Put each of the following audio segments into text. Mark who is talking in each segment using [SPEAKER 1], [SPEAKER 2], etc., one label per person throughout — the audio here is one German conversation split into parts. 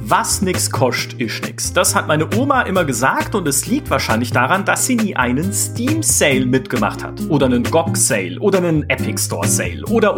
[SPEAKER 1] Was nix kostet, ist nix. Das hat meine Oma immer gesagt und es liegt wahrscheinlich daran, dass sie nie einen Steam-Sale mitgemacht hat. Oder einen GOG-Sale oder einen Epic Store-Sale oder.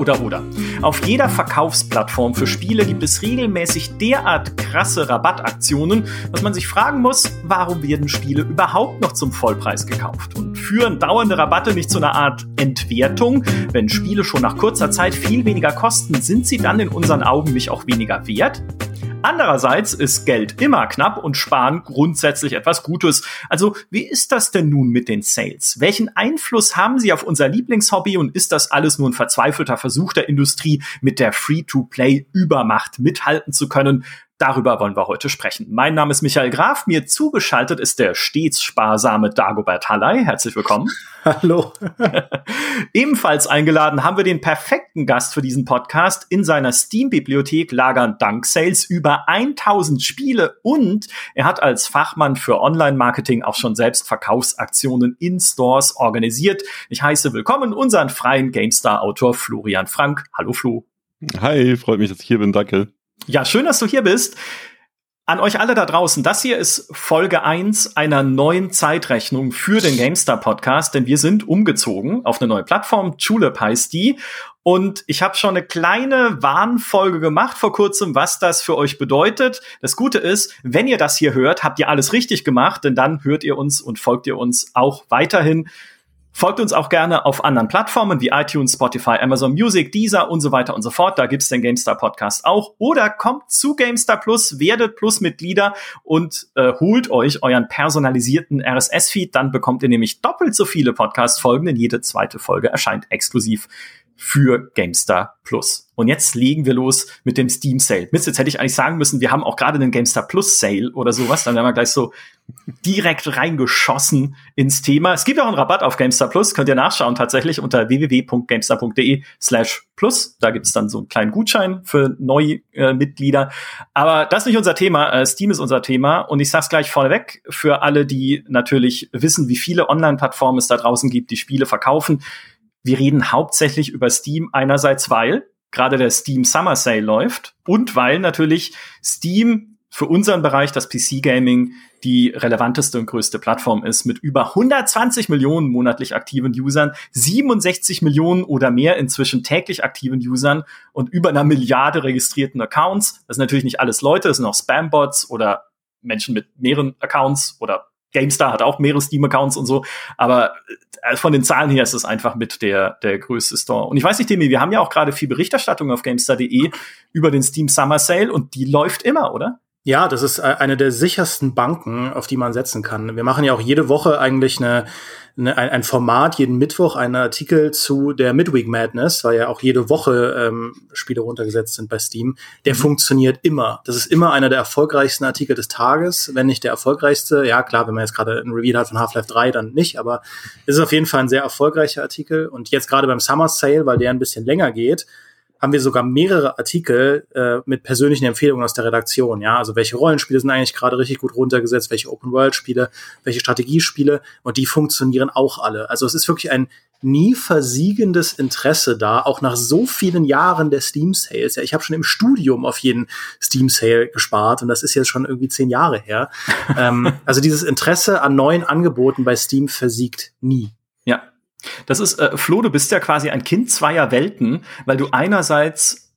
[SPEAKER 1] Auf jeder Verkaufsplattform für Spiele gibt es regelmäßig derart krasse Rabattaktionen, dass man sich fragen muss, warum werden Spiele überhaupt noch zum Vollpreis gekauft? Und führen dauernde Rabatte nicht zu einer Art Entwertung? Wenn Spiele schon nach kurzer Zeit viel weniger kosten, sind sie dann in unseren Augen nicht auch weniger wert? Andererseits ist Geld immer knapp und Sparen grundsätzlich etwas Gutes. Also, wie ist das denn nun mit den Sales? Welchen Einfluss haben sie auf unser Lieblingshobby und ist das alles nur ein verzweifelter Versuch der Industrie, mit der Free-to-Play-Übermacht mithalten zu können? Darüber wollen wir heute sprechen. Mein Name ist Michael Graf, mir zugeschaltet ist der stets sparsame Dagobert Halley. Herzlich willkommen.
[SPEAKER 2] Hallo.
[SPEAKER 1] Ebenfalls eingeladen haben wir den perfekten Gast für diesen Podcast. In seiner Steam-Bibliothek lagern dank Sales über 1000 Spiele und er hat als Fachmann für Online-Marketing auch schon selbst Verkaufsaktionen in Stores organisiert. Ich heiße willkommen unseren freien GameStar-Autor Florian Frank. Hallo Flo.
[SPEAKER 3] Hi, freut mich, dass ich hier bin, danke.
[SPEAKER 1] Ja, schön, dass du hier bist. An euch alle da draußen, das hier ist Folge 1 einer neuen Zeitrechnung für den GameStar-Podcast, denn wir sind umgezogen auf eine neue Plattform, Julep heißt die. Und ich habe schon eine kleine Warnfolge gemacht vor kurzem, was das für euch bedeutet. Das Gute ist, wenn ihr das hier hört, habt ihr alles richtig gemacht, denn dann hört ihr uns und folgt ihr uns auch weiterhin. Folgt uns auch gerne auf anderen Plattformen wie iTunes, Spotify, Amazon Music, Deezer und so weiter und so fort. Da gibt's den GameStar Podcast auch. Oder kommt zu GameStar Plus, werdet Plus-Mitglieder und holt euch euren personalisierten RSS-Feed. Dann bekommt ihr nämlich doppelt so viele Podcast-Folgen, denn jede zweite Folge erscheint exklusiv für GameStar Plus. Und jetzt legen wir los mit dem Steam Sale. Mist, jetzt hätte ich eigentlich sagen müssen, wir haben auch gerade einen GameStar Plus Sale oder sowas. Dann wären wir gleich so direkt reingeschossen ins Thema. Es gibt auch einen Rabatt auf GameStar Plus. Könnt ihr nachschauen tatsächlich unter www.gamestar.de/plus. Da gibt's dann so einen kleinen Gutschein für neue Mitglieder. Aber das ist nicht unser Thema. Steam ist unser Thema. Und ich sag's gleich vorneweg für alle, die natürlich wissen, wie viele Online-Plattformen es da draußen gibt, die Spiele verkaufen. Wir reden hauptsächlich über Steam einerseits, weil gerade der Steam Summer Sale läuft und weil natürlich Steam für unseren Bereich, das PC-Gaming, die relevanteste und größte Plattform ist mit über 120 Millionen monatlich aktiven Usern, 67 Millionen oder mehr inzwischen täglich aktiven Usern und über 1 Milliarde registrierten Accounts. Das sind natürlich nicht alles Leute, das sind auch Spam-Bots oder Menschen mit mehreren Accounts oder GameStar hat auch mehrere Steam-Accounts und so, aber von den Zahlen her ist es einfach mit der größte Store. Und ich weiß nicht, Demi, wir haben ja auch gerade viel Berichterstattung auf GameStar.de über den Steam Summer Sale und die läuft immer, oder?
[SPEAKER 2] Ja, das ist eine der sichersten Banken, auf die man setzen kann. Wir machen ja auch jede Woche eigentlich ein Format, jeden Mittwoch einen Artikel zu der Midweek Madness, weil ja auch jede Woche Spiele runtergesetzt sind bei Steam. Der funktioniert immer. Das ist immer einer der erfolgreichsten Artikel des Tages, wenn nicht der erfolgreichste. Ja, klar, wenn man jetzt gerade ein Review hat von Half-Life 3, dann nicht, aber es ist auf jeden Fall ein sehr erfolgreicher Artikel. Und jetzt gerade beim Summer Sale, weil der ein bisschen länger geht, haben wir sogar mehrere Artikel mit persönlichen Empfehlungen aus der Redaktion. Ja, also welche Rollenspiele sind eigentlich gerade richtig gut runtergesetzt, welche Open-World-Spiele, welche Strategiespiele, und die funktionieren auch alle. Also es ist wirklich ein nie versiegendes Interesse da, auch nach so vielen Jahren der Steam-Sales. Ja, ich habe schon im Studium auf jeden Steam-Sale gespart und das ist jetzt schon irgendwie 10 Jahre her. Also dieses Interesse an neuen Angeboten bei Steam versiegt nie.
[SPEAKER 1] Ja. Das ist, Flo, du bist ja quasi ein Kind zweier Welten, weil du einerseits,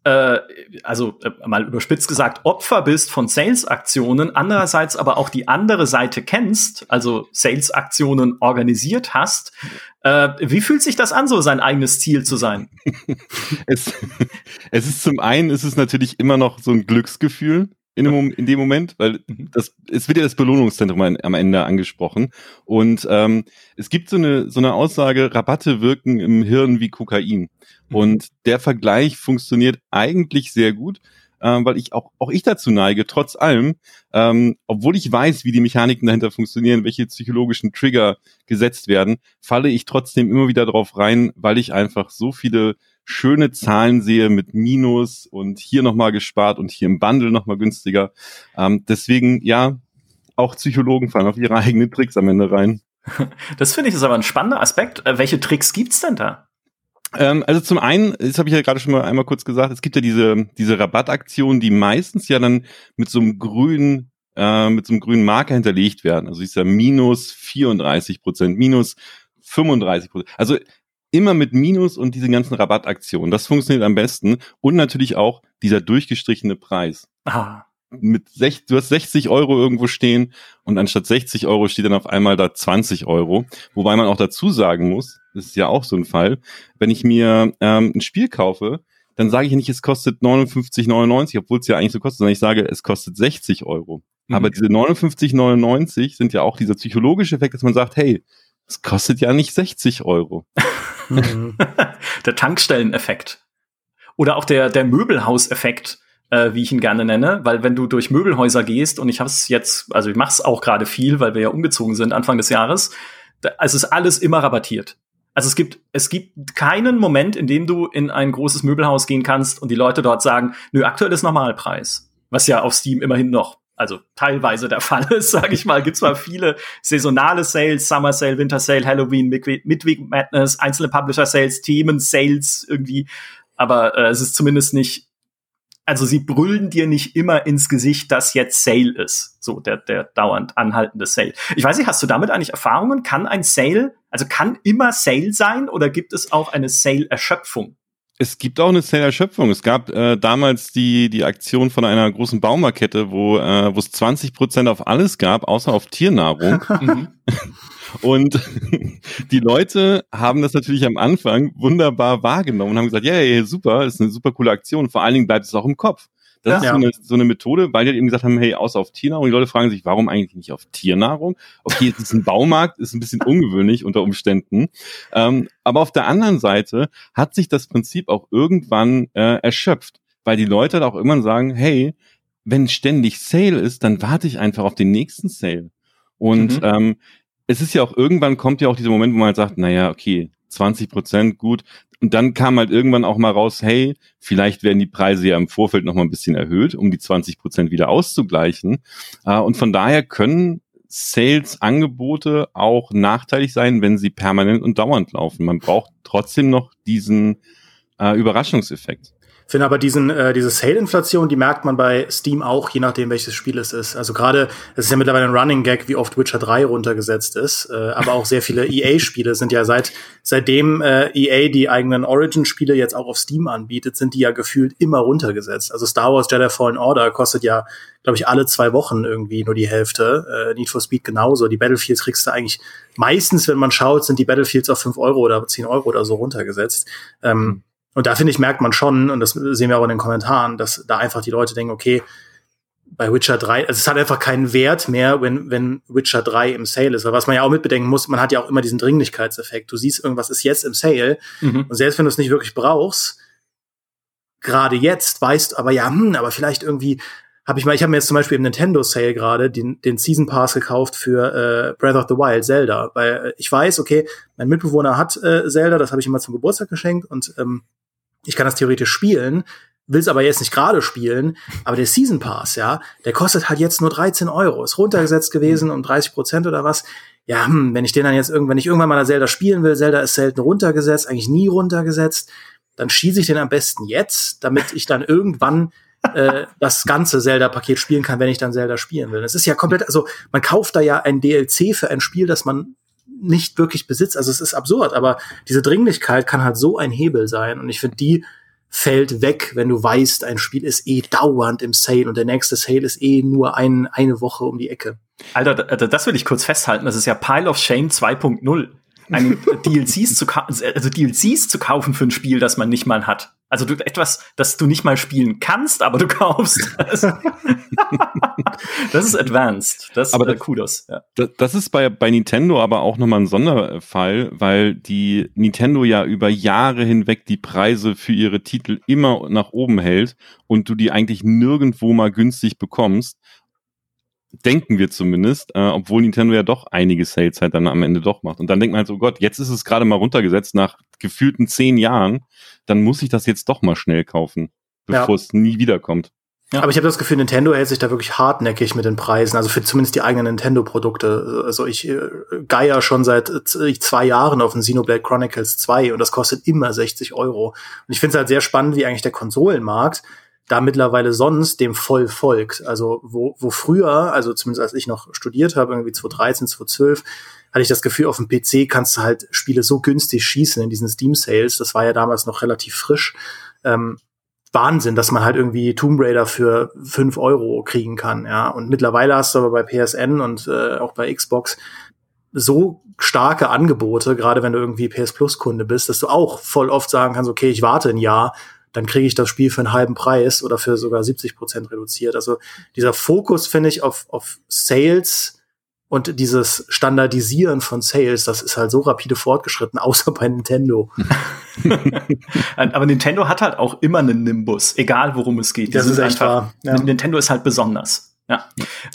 [SPEAKER 1] mal überspitzt gesagt, Opfer bist von Sales-Aktionen, andererseits aber auch die andere Seite kennst, also Sales-Aktionen organisiert hast. Wie fühlt sich das an, so sein eigenes Ziel zu sein?
[SPEAKER 3] Es ist zum einen, ist es natürlich immer noch so ein Glücksgefühl in dem Moment, weil es wird ja das Belohnungszentrum am Ende angesprochen und es gibt so eine Aussage, Rabatte wirken im Hirn wie Kokain und der Vergleich funktioniert eigentlich sehr gut, weil ich dazu neige, trotz allem, obwohl ich weiß, wie die Mechaniken dahinter funktionieren, welche psychologischen Trigger gesetzt werden, falle ich trotzdem immer wieder drauf rein, weil ich einfach so viele schöne Zahlen sehe mit Minus und hier nochmal gespart und hier im Bundle nochmal günstiger. Deswegen, ja, auch Psychologen fallen auf ihre eigenen Tricks am Ende rein.
[SPEAKER 1] Das finde ich ist aber ein spannender Aspekt. Welche Tricks gibt's denn da?
[SPEAKER 3] Also zum einen, das habe ich ja gerade schon mal einmal kurz gesagt, es gibt ja diese Rabattaktionen, die meistens ja dann mit so einem grünen Marker hinterlegt werden. Also ist ja minus 34%, minus 35%. Also immer mit Minus und diese ganzen Rabattaktionen. Das funktioniert am besten. Und natürlich auch dieser durchgestrichene Preis.
[SPEAKER 1] Ah.
[SPEAKER 3] Du hast 60 Euro irgendwo stehen und anstatt 60 Euro steht dann auf einmal da 20 Euro. Wobei man auch dazu sagen muss, das ist ja auch so ein Fall, wenn ich mir ein Spiel kaufe, dann sage ich ja nicht, es kostet 59,99, obwohl es ja eigentlich so kostet, sondern ich sage, es kostet 60 Euro. Aber diese 59,99 sind ja auch dieser psychologische Effekt, dass man sagt, hey, es kostet ja nicht 60 Euro.
[SPEAKER 1] Der Tankstelleneffekt. Oder auch der Möbelhauseffekt, wie ich ihn gerne nenne, weil wenn du durch Möbelhäuser gehst, und ich mache es auch gerade viel, weil wir ja umgezogen sind Anfang des Jahres, es ist alles immer rabattiert. Also es gibt keinen Moment, in dem du in ein großes Möbelhaus gehen kannst und die Leute dort sagen, nö, aktuell ist Normalpreis. Was ja auf Steam immerhin noch, also teilweise der Fall ist, sage ich mal. Gibt zwar viele saisonale Sales, Summer Sale, Winter Sale, Halloween, Midweek Madness, einzelne Publisher Sales, Themen Sales irgendwie, aber es ist zumindest nicht, also sie brüllen dir nicht immer ins Gesicht, dass jetzt Sale ist. So, der dauernd anhaltende Sale. Ich weiß nicht, hast du damit eigentlich Erfahrungen? Kann immer Sale sein oder gibt es auch eine Sale-Erschöpfung?
[SPEAKER 3] Es gibt auch eine Sale-Erschöpfung. Es gab damals die Aktion von einer großen Baumarktkette, wo es 20% auf alles gab, außer auf Tiernahrung. Und die Leute haben das natürlich am Anfang wunderbar wahrgenommen und haben gesagt, ja, super, das ist eine super coole Aktion. Vor allen Dingen bleibt es auch im Kopf. Das ist so eine Methode, weil die halt eben gesagt haben, hey, außer auf Tiernahrung. Die Leute fragen sich, warum eigentlich nicht auf Tiernahrung? Okay, jetzt ist ein Baumarkt, ist ein bisschen ungewöhnlich unter Umständen. Aber auf der anderen Seite hat sich das Prinzip auch irgendwann erschöpft, weil die Leute halt auch immer sagen, hey, wenn ständig Sale ist, dann warte ich einfach auf den nächsten Sale. Und es ist ja auch irgendwann kommt ja auch dieser Moment, wo man halt sagt, naja, okay, 20%, gut. Und dann kam halt irgendwann auch mal raus, hey, vielleicht werden die Preise ja im Vorfeld noch mal ein bisschen erhöht, um die 20% wieder auszugleichen. Und von daher können Sales-Angebote auch nachteilig sein, wenn sie permanent und dauernd laufen. Man braucht trotzdem noch diesen Überraschungseffekt.
[SPEAKER 2] Ich finde aber diese Sale-Inflation, die merkt man bei Steam auch, je nachdem, welches Spiel es ist. Also gerade, es ist ja mittlerweile ein Running Gag, wie oft Witcher 3 runtergesetzt ist. Aber auch sehr viele EA-Spiele sind ja seitdem EA die eigenen Origin-Spiele jetzt auch auf Steam anbietet, sind die ja gefühlt immer runtergesetzt. Also Star Wars Jedi Fallen Order kostet ja, glaube ich, alle 2 Wochen irgendwie nur die Hälfte. Need for Speed genauso. Die Battlefields kriegst du eigentlich meistens, wenn man schaut, sind die Battlefields auf 5 Euro oder 10 Euro oder so runtergesetzt. Und da, finde ich, merkt man schon, und das sehen wir auch in den Kommentaren, dass da einfach die Leute denken, okay, bei Witcher 3, also es hat einfach keinen Wert mehr, wenn Witcher 3 im Sale ist. Weil was man ja auch mitbedenken muss, man hat ja auch immer diesen Dringlichkeitseffekt. Du siehst, irgendwas ist jetzt im Sale, und selbst wenn du es nicht wirklich brauchst, gerade jetzt, weißt aber aber vielleicht irgendwie ich habe mir jetzt zum Beispiel im Nintendo Sale gerade den Season Pass gekauft für Breath of the Wild, Zelda, weil ich weiß, okay, mein Mitbewohner hat Zelda, das habe ich ihm mal zum Geburtstag geschenkt und ich kann das theoretisch spielen, will es aber jetzt nicht gerade spielen, aber der Season Pass, ja, der kostet halt jetzt nur 13 Euro, ist runtergesetzt gewesen um 30% oder was. Ja, wenn ich den dann wenn ich irgendwann mal Zelda spielen will, Zelda ist selten runtergesetzt, eigentlich nie runtergesetzt, dann schieße ich den am besten jetzt, damit ich dann irgendwann das ganze Zelda-Paket spielen kann, wenn ich dann Zelda spielen will. Das ist ja komplett, also man kauft da ja ein DLC für ein Spiel, das man nicht wirklich besitzt. Also es ist absurd, aber diese Dringlichkeit kann halt so ein Hebel sein. Und ich finde, die fällt weg, wenn du weißt, ein Spiel ist dauernd im Sale und der nächste Sale ist nur eine Woche um die Ecke.
[SPEAKER 1] Alter, das will ich kurz festhalten. Das ist ja Pile of Shame 2.0. DLCs zu kaufen für ein Spiel, das man nicht mal hat. Also etwas, das du nicht mal spielen kannst, aber du kaufst. Das ist advanced. Das ist Kudos. Ja.
[SPEAKER 3] Das ist bei Nintendo aber auch nochmal ein Sonderfall, weil die Nintendo ja über Jahre hinweg die Preise für ihre Titel immer nach oben hält und du die eigentlich nirgendwo mal günstig bekommst. Denken wir zumindest, obwohl Nintendo ja doch einige Sales halt dann am Ende doch macht. Und dann denkt man halt so, Gott, jetzt ist es gerade mal runtergesetzt nach gefühlten 10 Jahren, dann muss ich das jetzt doch mal schnell kaufen, bevor es nie wiederkommt.
[SPEAKER 2] Ja. Aber ich habe das Gefühl, Nintendo hält sich da wirklich hartnäckig mit den Preisen, also für zumindest die eigenen Nintendo-Produkte. Also ich geier schon seit 2 Jahren auf den Xenoblade Chronicles 2 und das kostet immer 60 Euro. Und ich finde es halt sehr spannend, wie eigentlich der Konsolenmarkt da mittlerweile sonst dem voll folgt. Also wo früher, also zumindest als ich noch studiert habe, irgendwie 2013, 2012, hatte ich das Gefühl, auf dem PC kannst du halt Spiele so günstig schießen in diesen Steam-Sales. Das war ja damals noch relativ frisch. Wahnsinn, dass man halt irgendwie Tomb Raider für 5 Euro kriegen kann, ja. Und mittlerweile hast du aber bei PSN und auch bei Xbox so starke Angebote, gerade wenn du irgendwie PS Plus Kunde bist, dass du auch voll oft sagen kannst, okay, ich warte ein Jahr, dann kriege ich das Spiel für einen halben Preis oder für sogar 70% reduziert. Also dieser Fokus, finde ich, auf Sales und dieses Standardisieren von Sales, das ist halt so rapide fortgeschritten, außer bei Nintendo.
[SPEAKER 1] Aber Nintendo hat halt auch immer einen Nimbus, egal worum es geht.
[SPEAKER 2] Das ist echt wahr.
[SPEAKER 1] Ja. Nintendo ist halt besonders. Ja.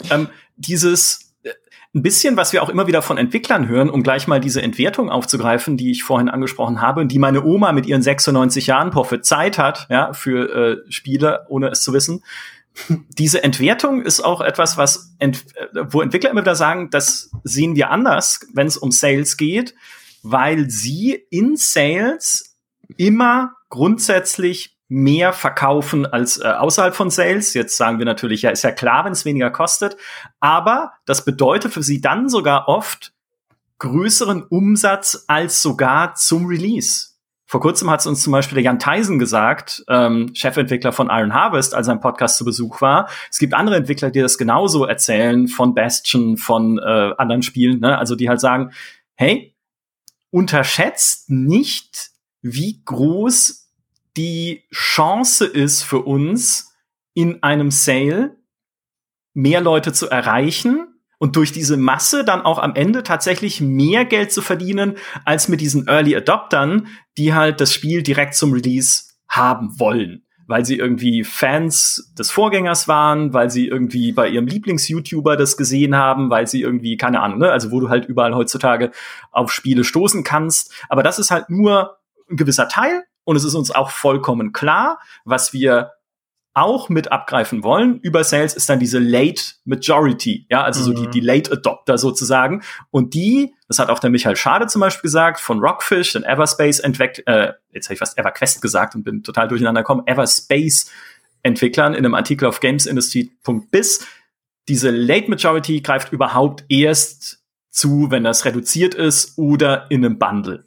[SPEAKER 1] Dieses ein bisschen, was wir auch immer wieder von Entwicklern hören, um gleich mal diese Entwertung aufzugreifen, die ich vorhin angesprochen habe, und die meine Oma mit ihren 96 Jahren prophezeit hat, ja, für Spiele, ohne es zu wissen. Diese Entwertung ist auch etwas, was wo Entwickler immer wieder sagen, das sehen wir anders, wenn es um Sales geht, weil sie in Sales immer grundsätzlich mehr verkaufen als außerhalb von Sales. Jetzt sagen wir natürlich, ja, ist ja klar, wenn es weniger kostet, aber das bedeutet für sie dann sogar oft größeren Umsatz als sogar zum Release. Vor kurzem hat es uns zum Beispiel der Jan Theisen gesagt, Chefentwickler von Iron Harvest, als ein Podcast zu Besuch war. Es gibt andere Entwickler, die das genauso erzählen, von Bastion, von anderen Spielen, ne? Also die halt sagen, hey, unterschätzt nicht, wie groß die Chance ist für uns, in einem Sale mehr Leute zu erreichen und durch diese Masse dann auch am Ende tatsächlich mehr Geld zu verdienen, als mit diesen Early Adoptern, die halt das Spiel direkt zum Release haben wollen. Weil sie irgendwie Fans des Vorgängers waren, weil sie irgendwie bei ihrem Lieblings-YouTuber das gesehen haben, weil sie irgendwie, keine Ahnung, ne, also wo du halt überall heutzutage auf Spiele stoßen kannst. Aber das ist halt nur ein gewisser Teil und es ist uns auch vollkommen klar, was wir auch mit abgreifen wollen über Sales ist dann diese Late Majority, ja, also so die Late Adopter sozusagen. Und das hat auch der Michael Schade zum Beispiel gesagt, von Rockfish, den Everspace jetzt habe ich fast EverQuest gesagt und bin total durcheinander gekommen, Everspace Entwicklern in einem Artikel auf gamesindustry.biz. Diese Late Majority greift überhaupt erst zu, wenn das reduziert ist oder in einem Bundle.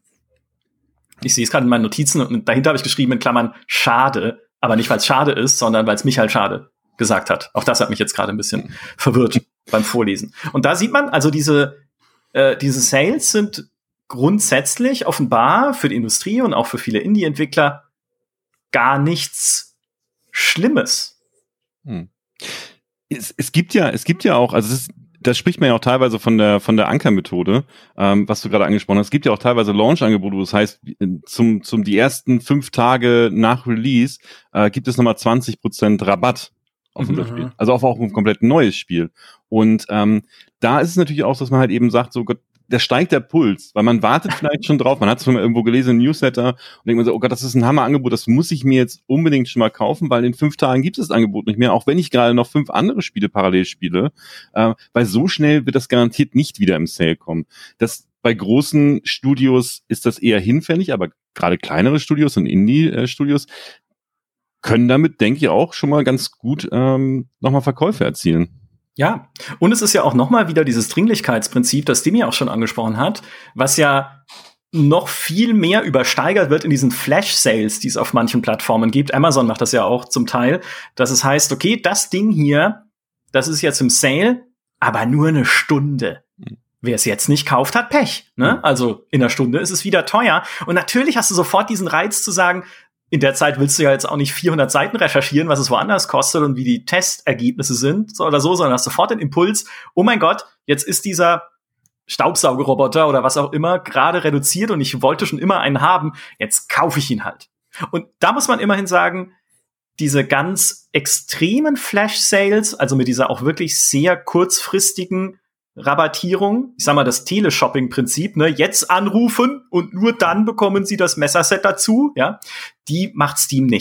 [SPEAKER 1] Ich sehe es gerade in meinen Notizen und dahinter habe ich geschrieben in Klammern schade, aber nicht, weil es schade ist, sondern weil es Michael Schade gesagt hat. Auch das hat mich jetzt gerade ein bisschen verwirrt beim Vorlesen. Und da sieht man, also diese Sales sind grundsätzlich offenbar für die Industrie und auch für viele Indie-Entwickler gar nichts Schlimmes.
[SPEAKER 3] Es gibt ja auch, also das spricht man ja auch teilweise von der Anker-Methode, was du gerade angesprochen hast. Es gibt ja auch teilweise Launch-Angebote, das heißt, die ersten 5 Tage nach Release gibt es nochmal 20% Rabatt auf das Spiel. Also auch ein komplett neues Spiel. Und da ist es natürlich auch, dass man halt eben sagt, so Gott, da steigt der Puls, weil man wartet vielleicht schon drauf, man hat es schon mal irgendwo gelesen im Newsletter und denkt man so, oh Gott, das ist ein Hammerangebot, das muss ich mir jetzt unbedingt schon mal kaufen, weil in 5 Tagen gibt es das Angebot nicht mehr, auch wenn ich gerade noch 5 andere Spiele parallel spiele, weil so schnell wird das garantiert nicht wieder im Sale kommen. Bei großen Studios ist das eher hinfällig, aber gerade kleinere Studios und Indie-Studios können damit, denke ich, auch schon mal ganz gut nochmal Verkäufe erzielen.
[SPEAKER 1] Ja, und es ist ja auch nochmal wieder dieses Dringlichkeitsprinzip, das Dimi auch schon angesprochen hat, was ja noch viel mehr übersteigert wird in diesen Flash-Sales, die es auf manchen Plattformen gibt. Amazon macht das ja auch zum Teil, dass es heißt, okay, das Ding hier, das ist jetzt im Sale, aber nur eine Stunde. Wer es jetzt nicht kauft, hat Pech. Ne? Also in einer Stunde ist es wieder teuer. Und natürlich hast du sofort diesen Reiz zu sagen, in der Zeit willst du ja jetzt auch nicht 400 Seiten recherchieren, was es woanders kostet und wie die Testergebnisse sind so oder so, sondern hast sofort den Impuls, oh mein Gott, jetzt ist dieser Staubsaugerroboter oder was auch immer gerade reduziert und ich wollte schon immer einen haben, jetzt kaufe ich ihn halt. Und da muss man immerhin sagen, diese ganz extremen Flash-Sales, also mit dieser auch wirklich sehr kurzfristigen Rabattierung, ich sag mal das Teleshopping-Prinzip, ne, jetzt anrufen und nur dann bekommen Sie das Messerset dazu, ja, die macht Steam nicht.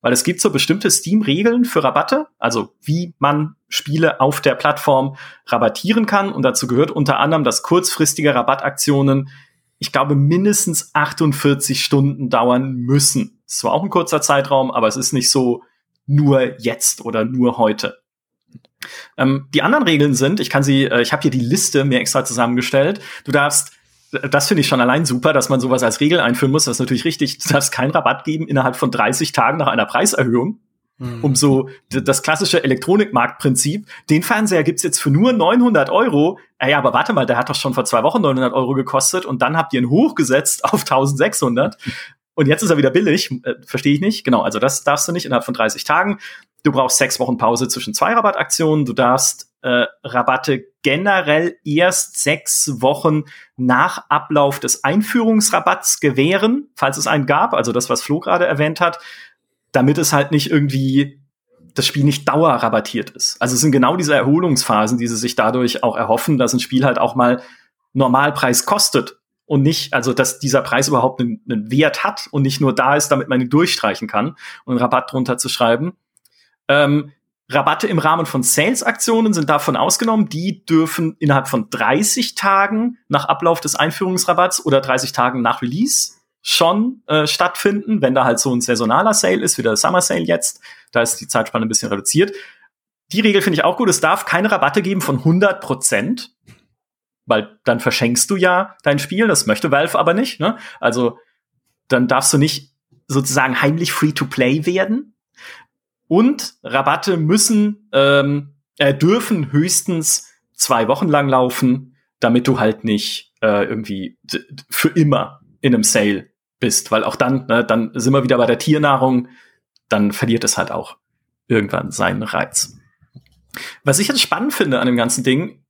[SPEAKER 1] weil es gibt so bestimmte Steam-Regeln für Rabatte, also wie man Spiele auf der Plattform rabattieren kann. Und dazu gehört unter anderem, dass kurzfristige Rabattaktionen, ich glaube, mindestens 48 Stunden dauern müssen. Es ist zwar auch ein kurzer Zeitraum, aber es ist nicht so nur jetzt oder nur heute. Die anderen Regeln sind, ich habe hier die Liste mir extra zusammengestellt. Du darfst, das finde ich schon allein super, dass man sowas als Regel einführen muss. Das ist natürlich richtig. Du darfst keinen Rabatt geben innerhalb von 30 Tagen nach einer Preiserhöhung. Um so das klassische Elektronikmarktprinzip. Den Fernseher gibt's jetzt für nur 900 €. Ja, aber warte mal, der hat doch schon vor 2 Wochen 900 € gekostet und dann habt ihr ihn hochgesetzt auf 1600. Und jetzt ist er wieder billig. Verstehe ich nicht. Genau, also das darfst du nicht innerhalb von 30 Tagen. Du brauchst 6 Wochen Pause zwischen 2 Rabattaktionen. Du darfst Rabatte generell erst 6 Wochen nach Ablauf des Einführungsrabatts gewähren, falls es einen gab. Also das, was Flo gerade erwähnt hat, damit es halt nicht irgendwie das Spiel nicht dauerrabattiert ist. Also es sind genau diese Erholungsphasen, die sie sich dadurch auch erhoffen, dass ein Spiel halt auch mal Normalpreis kostet und nicht, also dass dieser Preis überhaupt einen Wert hat und nicht nur da ist, damit man ihn durchstreichen kann und einen Rabatt drunter zu schreiben. Rabatte im Rahmen von Sales-Aktionen sind davon ausgenommen. Die dürfen innerhalb von 30 Tagen nach Ablauf des Einführungsrabatts oder 30 Tagen nach Release schon stattfinden, wenn da halt so ein saisonaler Sale ist, wie der Summer Sale jetzt. Da ist die Zeitspanne ein bisschen reduziert. Die Regel finde ich auch gut. Es darf keine Rabatte geben von 100%, weil dann verschenkst du ja dein Spiel. Das möchte Valve aber nicht, ne? Also dann darfst du nicht sozusagen heimlich Free-to-Play werden. Und Rabatte dürfen höchstens 2 Wochen lang laufen, damit du halt nicht irgendwie für immer in einem Sale bist, weil auch dann sind wir wieder bei der Tiernahrung, dann verliert es halt auch irgendwann seinen Reiz. Was ich jetzt spannend finde an dem ganzen Ding,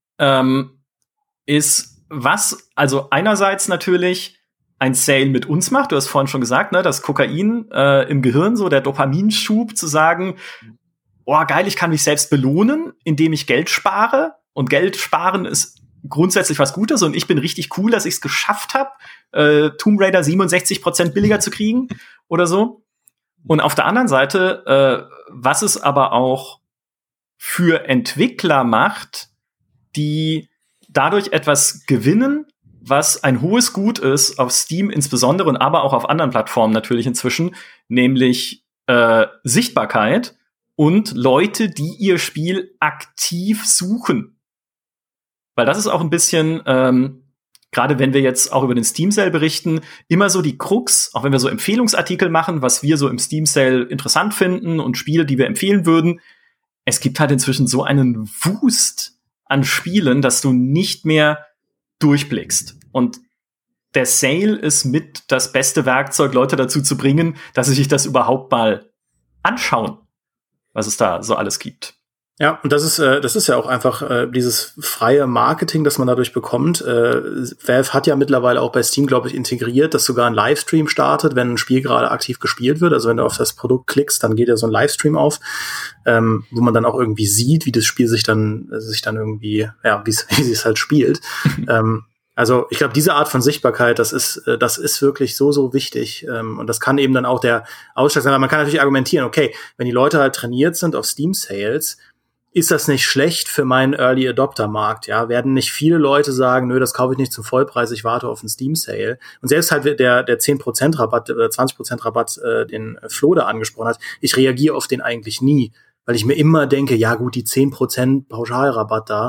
[SPEAKER 1] ist, was, also einerseits natürlich ein Sale mit uns macht, du hast vorhin schon gesagt, ne, das Kokain im Gehirn, so der Dopaminschub zu sagen, oh geil, ich kann mich selbst belohnen, indem ich Geld spare, und Geld sparen ist grundsätzlich was Gutes und ich bin richtig cool, dass ich es geschafft habe, Tomb Raider 67% billiger zu kriegen oder so. Und auf der anderen Seite, was es aber auch für Entwickler macht, die dadurch etwas gewinnen, was ein hohes Gut ist, auf Steam insbesondere und aber auch auf anderen Plattformen natürlich inzwischen, nämlich Sichtbarkeit und Leute, die ihr Spiel aktiv suchen. Weil das ist auch ein bisschen, gerade wenn wir jetzt auch über den Steam Sale berichten, immer so die Krux, auch wenn wir so Empfehlungsartikel machen, was wir so im Steam Sale interessant finden und Spiele, die wir empfehlen würden. Es gibt halt inzwischen so einen Wust an Spielen, dass du nicht mehr durchblickst. Und der Sale ist mit das beste Werkzeug, Leute dazu zu bringen, dass sie sich das überhaupt mal anschauen, was es da so alles gibt.
[SPEAKER 2] Ja, und das ist ja auch einfach dieses freie Marketing, das man dadurch bekommt. Valve hat ja mittlerweile auch bei Steam, glaube ich, integriert, dass sogar ein Livestream startet, wenn ein Spiel gerade aktiv gespielt wird. Also wenn du auf das Produkt klickst, dann geht ja so ein Livestream auf, wo man dann auch irgendwie sieht, wie das Spiel sich dann irgendwie, ja, wie es halt spielt. Also ich glaube, diese Art von Sichtbarkeit, das ist wirklich so wichtig. Und das kann eben dann auch der Ausschlag sein. Man kann natürlich argumentieren, okay, wenn die Leute halt trainiert sind auf Steam-Sales, ist das nicht schlecht für meinen Early Adopter Markt? Ja, werden nicht viele Leute sagen, nö, das kaufe ich nicht zum Vollpreis, ich warte auf einen Steam Sale. Und selbst halt der 10% Rabatt oder 20% Rabatt, den Flo da angesprochen hat, ich reagiere auf den eigentlich nie, weil ich mir immer denke, ja gut, die 10% Pauschalrabatt da,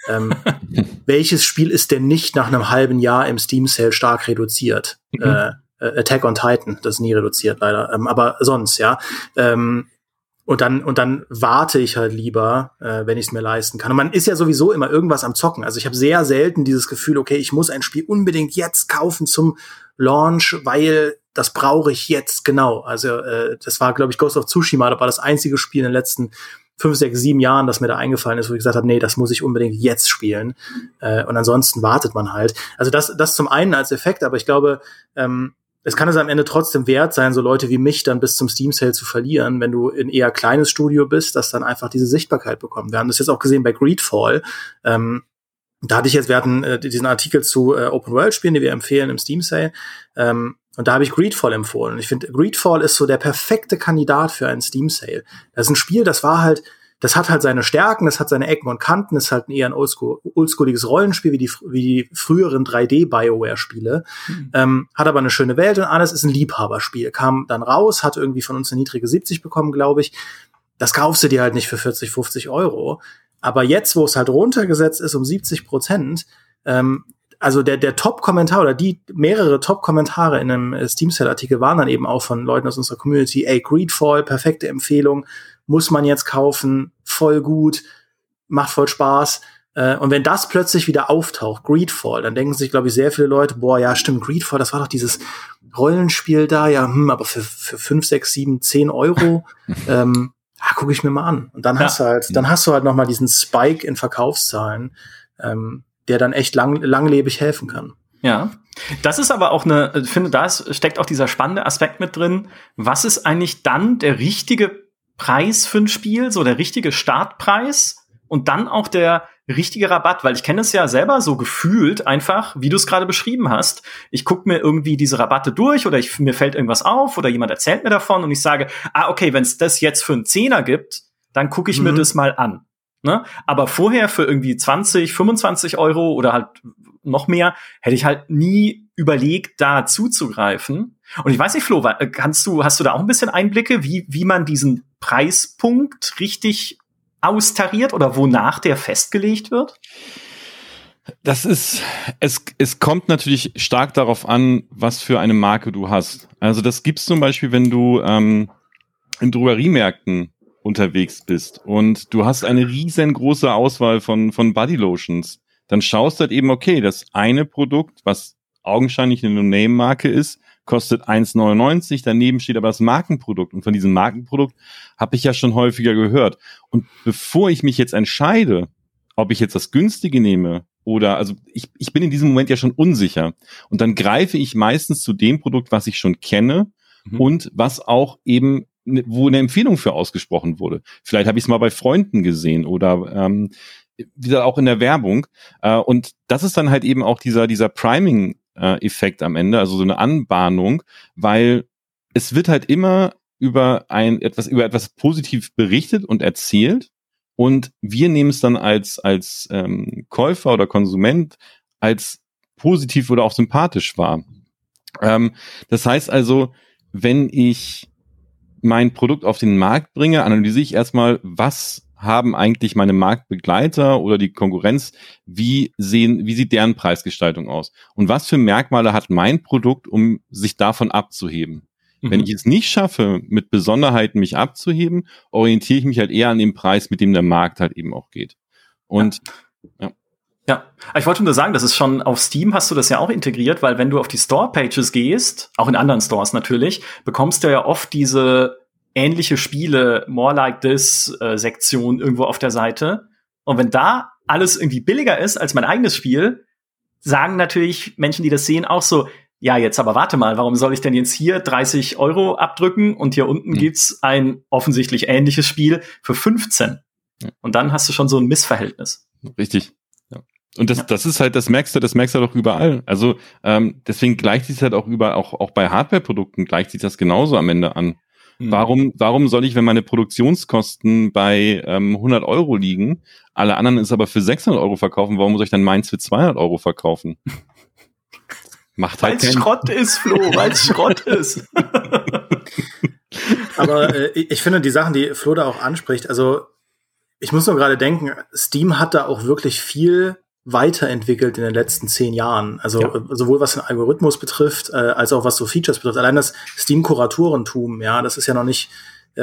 [SPEAKER 2] welches Spiel ist denn nicht nach einem halben Jahr im Steam Sale stark reduziert? Attack on Titan, das ist nie reduziert leider, aber sonst, ja. Und dann warte ich halt lieber, wenn ich es mir leisten kann. Und man ist ja sowieso immer irgendwas am Zocken. Also ich habe sehr selten dieses Gefühl, okay, ich muss ein Spiel unbedingt jetzt kaufen zum Launch, weil das brauche ich jetzt genau. Also das war, glaube ich, Ghost of Tsushima. Das war das einzige Spiel in den letzten 5, 6, 7 Jahren, das mir da eingefallen ist, wo ich gesagt habe, nee, das muss ich unbedingt jetzt spielen. Und ansonsten wartet man halt. Also das zum einen als Effekt, aber ich glaube, es kann es am Ende trotzdem wert sein, so Leute wie mich dann bis zum Steam Sale zu verlieren, wenn du in eher kleines Studio bist, das dann einfach diese Sichtbarkeit bekommt. Wir haben das jetzt auch gesehen bei Greedfall. Da hatte ich jetzt, wir hatten diesen Artikel zu Open World Spielen, die wir empfehlen im Steam Sale. Und da habe ich Greedfall empfohlen. Und ich finde, Greedfall ist so der perfekte Kandidat für einen Steam-Sale. Das ist ein Spiel, das hat halt seine Stärken, das hat seine Ecken und Kanten, ist halt eher ein oldschooliges Rollenspiel wie die früheren 3D-BioWare-Spiele. Hat aber eine schöne Welt und alles, ist ein Liebhaberspiel. Kam dann raus, hat irgendwie von uns eine niedrige 70 bekommen, glaube ich. Das kaufst du dir halt nicht für 40, 50 Euro. Aber jetzt, wo es halt runtergesetzt ist um 70%, also der Top-Kommentar oder mehrere Top-Kommentare in einem Steam-Sale-Artikel waren dann eben auch von Leuten aus unserer Community, Greedfall, perfekte Empfehlung, muss man jetzt kaufen, voll gut, macht voll Spaß. Und wenn das plötzlich wieder auftaucht, Greedfall, dann denken sich, glaube ich, sehr viele Leute, boah, ja, stimmt, Greedfall, das war doch dieses Rollenspiel da, ja, aber für 5, 6, 7, 10 Euro, gucke ich mir mal an. Und dann hast du halt noch mal diesen Spike in Verkaufszahlen, der dann echt langlebig helfen kann.
[SPEAKER 1] Ja, das ist aber auch ich finde, da steckt auch dieser spannende Aspekt mit drin. Was ist eigentlich dann der richtige Preis für ein Spiel, so der richtige Startpreis und dann auch der richtige Rabatt? Weil ich kenne es ja selber so gefühlt einfach, wie du es gerade beschrieben hast. Ich gucke mir irgendwie diese Rabatte durch oder mir fällt irgendwas auf oder jemand erzählt mir davon und ich sage, okay, wenn es das jetzt für einen Zehner gibt, dann gucke ich mir das mal an. Ne? Aber vorher für irgendwie 20, 25 Euro oder halt noch mehr, hätte ich halt nie überlegt, da zuzugreifen. Und ich weiß nicht, Flo, hast du da auch ein bisschen Einblicke, wie man diesen Preispunkt richtig austariert oder wonach der festgelegt wird?
[SPEAKER 3] Es kommt natürlich stark darauf an, was für eine Marke du hast. Also das gibt's zum Beispiel, wenn du in Drogeriemärkten unterwegs bist und du hast eine riesengroße Auswahl von Bodylotions, dann schaust du halt eben, okay, das eine Produkt, was augenscheinlich eine No-Name-Marke ist, kostet 1,99, daneben steht aber das Markenprodukt und von diesem Markenprodukt habe ich ja schon häufiger gehört. Und bevor ich mich jetzt entscheide, ob ich jetzt das günstige nehme oder, also ich bin in diesem Moment ja schon unsicher und dann greife ich meistens zu dem Produkt, was ich schon kenne und was auch eben wo eine Empfehlung für ausgesprochen wurde. Vielleicht habe ich es mal bei Freunden gesehen oder wieder auch in der Werbung. Und das ist dann halt eben auch dieser Priming-Effekt am Ende, also so eine Anbahnung, weil es wird halt immer über etwas positiv berichtet und erzählt und wir nehmen es dann als Käufer oder Konsument als positiv oder auch sympathisch wahr. Das heißt also, wenn ich mein Produkt auf den Markt bringe, analysiere ich erstmal, was haben eigentlich meine Marktbegleiter oder die Konkurrenz, wie sieht deren Preisgestaltung aus? Und was für Merkmale hat mein Produkt, um sich davon abzuheben? Wenn ich es nicht schaffe, mit Besonderheiten mich abzuheben, orientiere ich mich halt eher an dem Preis, mit dem der Markt halt eben auch geht. Und
[SPEAKER 1] Ja, ich wollte nur sagen, das ist schon auf Steam hast du das ja auch integriert, weil wenn du auf die Store-Pages gehst, auch in anderen Stores natürlich, bekommst du ja oft diese ähnliche Spiele, More Like This Sektion irgendwo auf der Seite. Und wenn da alles irgendwie billiger ist als mein eigenes Spiel, sagen natürlich Menschen, die das sehen, auch so, ja, jetzt aber warte mal, warum soll ich denn jetzt hier 30 Euro abdrücken und hier unten gibt's ein offensichtlich ähnliches Spiel für 15. Und dann hast du schon so ein Missverhältnis.
[SPEAKER 3] Richtig. Und das ist halt, das merkst du doch überall. Also deswegen gleicht sich halt auch bei Hardware-Produkten gleicht sich das genauso am Ende an. Warum soll ich, wenn meine Produktionskosten bei 100 Euro liegen, alle anderen es aber für 600 Euro verkaufen, warum muss ich dann meins für 200 Euro verkaufen? Macht halt
[SPEAKER 1] weil's Schrott ist, Flo, weil's Schrott ist.
[SPEAKER 2] Aber ich finde die Sachen, die Flo da auch anspricht, also ich muss nur gerade denken, Steam hat da auch wirklich viel weiterentwickelt in den letzten 10 Jahren. Also sowohl was den Algorithmus betrifft, als auch was so Features betrifft. Allein das Steam-Kuratorentum, ja, das ist ja noch nicht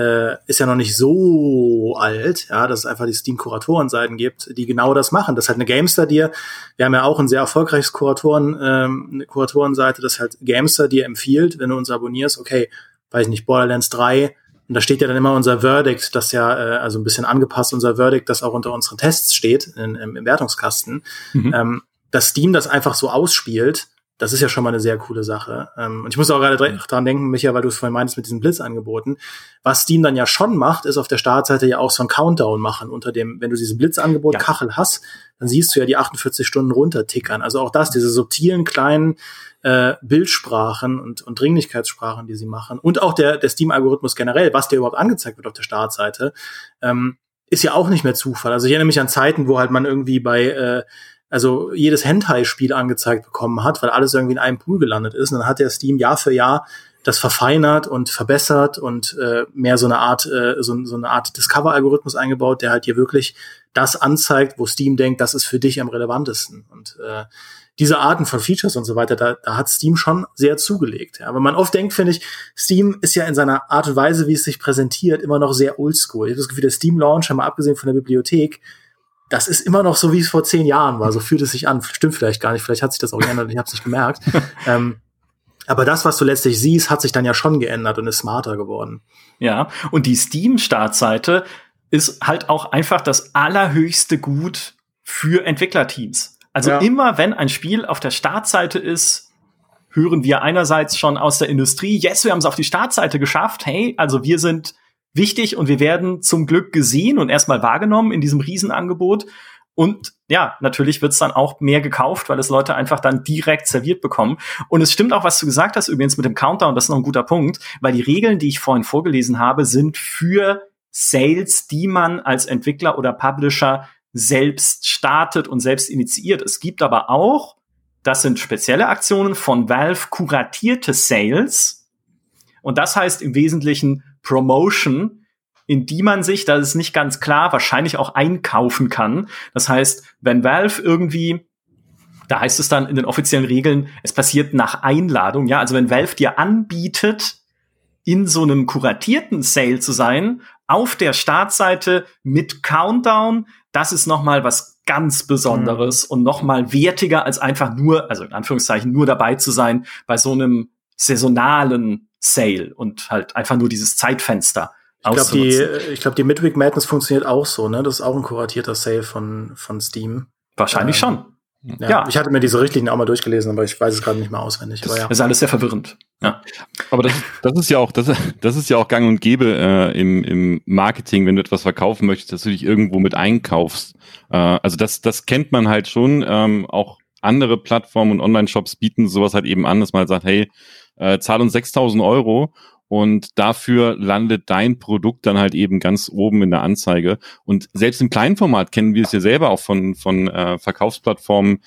[SPEAKER 2] so alt, ja, dass es einfach die Steam-Kuratorenseiten gibt, die genau das machen. Das ist halt eine Gamestar wir haben ja auch ein sehr erfolgreiches Kuratorenseite, das halt Gamestar dir empfiehlt, wenn du uns abonnierst, okay, weiß nicht, Borderlands 3, und da steht ja dann immer unser Verdict, das ja, also ein bisschen angepasst, unser Verdict, das auch unter unseren Tests steht, im Wertungskasten, dass Steam das einfach so ausspielt, das ist ja schon mal eine sehr coole Sache. Und ich muss auch gerade dran denken, Micha, weil du es vorhin meinst mit diesen Blitzangeboten. Was Steam dann ja schon macht, ist auf der Startseite ja auch so ein Countdown machen unter dem, wenn du diese Blitzangebot-Kachel hast, dann siehst du ja die 48 Stunden runtertickern. Also auch das, diese subtilen kleinen Bildsprachen und Dringlichkeitssprachen, die sie machen. Und auch der Steam-Algorithmus generell, was dir überhaupt angezeigt wird auf der Startseite, ist ja auch nicht mehr Zufall. Also ich erinnere mich an Zeiten, wo halt man irgendwie bei also jedes Hentai-Spiel angezeigt bekommen hat, weil alles irgendwie in einem Pool gelandet ist. Und dann hat der Steam Jahr für Jahr das verfeinert und verbessert und mehr so eine Art Discover-Algorithmus eingebaut, der halt dir wirklich das anzeigt, wo Steam denkt, das ist für dich am relevantesten. Und diese Arten von Features und so weiter, da hat Steam schon sehr zugelegt. Ja. Aber man oft denkt, finde ich, Steam ist ja in seiner Art und Weise, wie es sich präsentiert, immer noch sehr oldschool. Ich habe das Gefühl, der Steam-Launcher, mal abgesehen von der Bibliothek, das ist immer noch so, wie es vor 10 Jahren war. So fühlt es sich an. Stimmt vielleicht gar nicht. Vielleicht hat sich das auch geändert und ich habe es nicht gemerkt. Aber das, was du letztlich siehst, hat sich dann ja schon geändert und ist smarter geworden.
[SPEAKER 1] Ja, und die Steam-Startseite ist halt auch einfach das allerhöchste Gut für Entwicklerteams. Also immer, wenn ein Spiel auf der Startseite ist, hören wir einerseits schon aus der Industrie, yes, wir haben es auf die Startseite geschafft. Hey, also wir sind wichtig und wir werden zum Glück gesehen und erstmal wahrgenommen in diesem Riesenangebot. Und ja, natürlich wird's dann auch mehr gekauft, weil es Leute einfach dann direkt serviert bekommen. Und es stimmt auch, was du gesagt hast übrigens mit dem Countdown, das ist noch ein guter Punkt, weil die Regeln, die ich vorhin vorgelesen habe, sind für Sales, die man als Entwickler oder Publisher selbst startet und selbst initiiert. Es gibt aber auch, das sind spezielle Aktionen von Valve, kuratierte Sales. Und das heißt im Wesentlichen Promotion, in die man sich, das ist nicht ganz klar, wahrscheinlich auch einkaufen kann. Das heißt, wenn Valve irgendwie, da heißt es dann in den offiziellen Regeln, es passiert nach Einladung, ja, also wenn Valve dir anbietet, in so einem kuratierten Sale zu sein, auf der Startseite mit Countdown, das ist noch mal was ganz Besonderes und noch mal wertiger als einfach nur, also in Anführungszeichen, nur dabei zu sein bei so einem saisonalen Sale und halt einfach nur dieses Zeitfenster auszunutzen.
[SPEAKER 2] Ich glaube, die Midweek Madness funktioniert auch so, ne? Das ist auch ein kuratierter Sale von Steam.
[SPEAKER 1] Wahrscheinlich schon.
[SPEAKER 2] Ja, ich hatte mir diese Richtlinien auch mal durchgelesen, aber ich weiß es gerade nicht mehr auswendig.
[SPEAKER 1] Das ist alles sehr verwirrend. Ja.
[SPEAKER 3] Aber das ist ja auch gang und gäbe im Marketing, wenn du etwas verkaufen möchtest, dass du dich irgendwo mit einkaufst. Also das kennt man halt schon. Auch andere Plattformen und Online-Shops bieten sowas halt eben an, dass man halt sagt, hey, zahl uns 6.000 € und dafür landet dein Produkt dann halt eben ganz oben in der Anzeige. Und selbst im kleinen Format kennen wir es ja selber auch von Verkaufsplattformen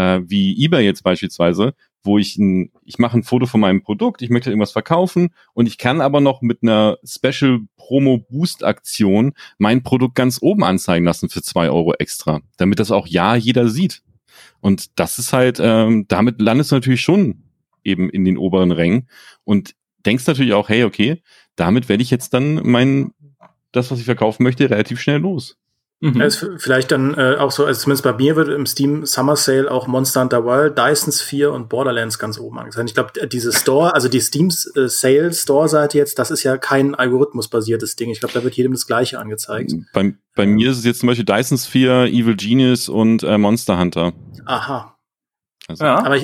[SPEAKER 3] wie eBay jetzt beispielsweise, wo ich mache ein Foto von meinem Produkt, ich möchte irgendwas verkaufen und ich kann aber noch mit einer Special Promo Boost Aktion mein Produkt ganz oben anzeigen lassen für 2 € extra, damit das auch jeder sieht. Und das ist halt, damit landest du natürlich schon eben in den oberen Rängen und denkst natürlich auch, hey, okay, damit werde ich jetzt dann das, was ich verkaufen möchte, relativ schnell los.
[SPEAKER 2] Mhm. Ist vielleicht dann auch so, also zumindest bei mir wird im Steam Summer Sale auch Monster Hunter World, Dyson Sphere und Borderlands ganz oben angezeigt. Ich glaube, diese Store, also die Steam Sale Store-Seite jetzt, das ist ja kein algorithmusbasiertes Ding. Ich glaube, da wird jedem das Gleiche angezeigt.
[SPEAKER 3] Bei mir ist es jetzt zum Beispiel Dyson Sphere, Evil Genius und Monster Hunter.
[SPEAKER 2] Aha.
[SPEAKER 3] Also.
[SPEAKER 2] Ja, aber ich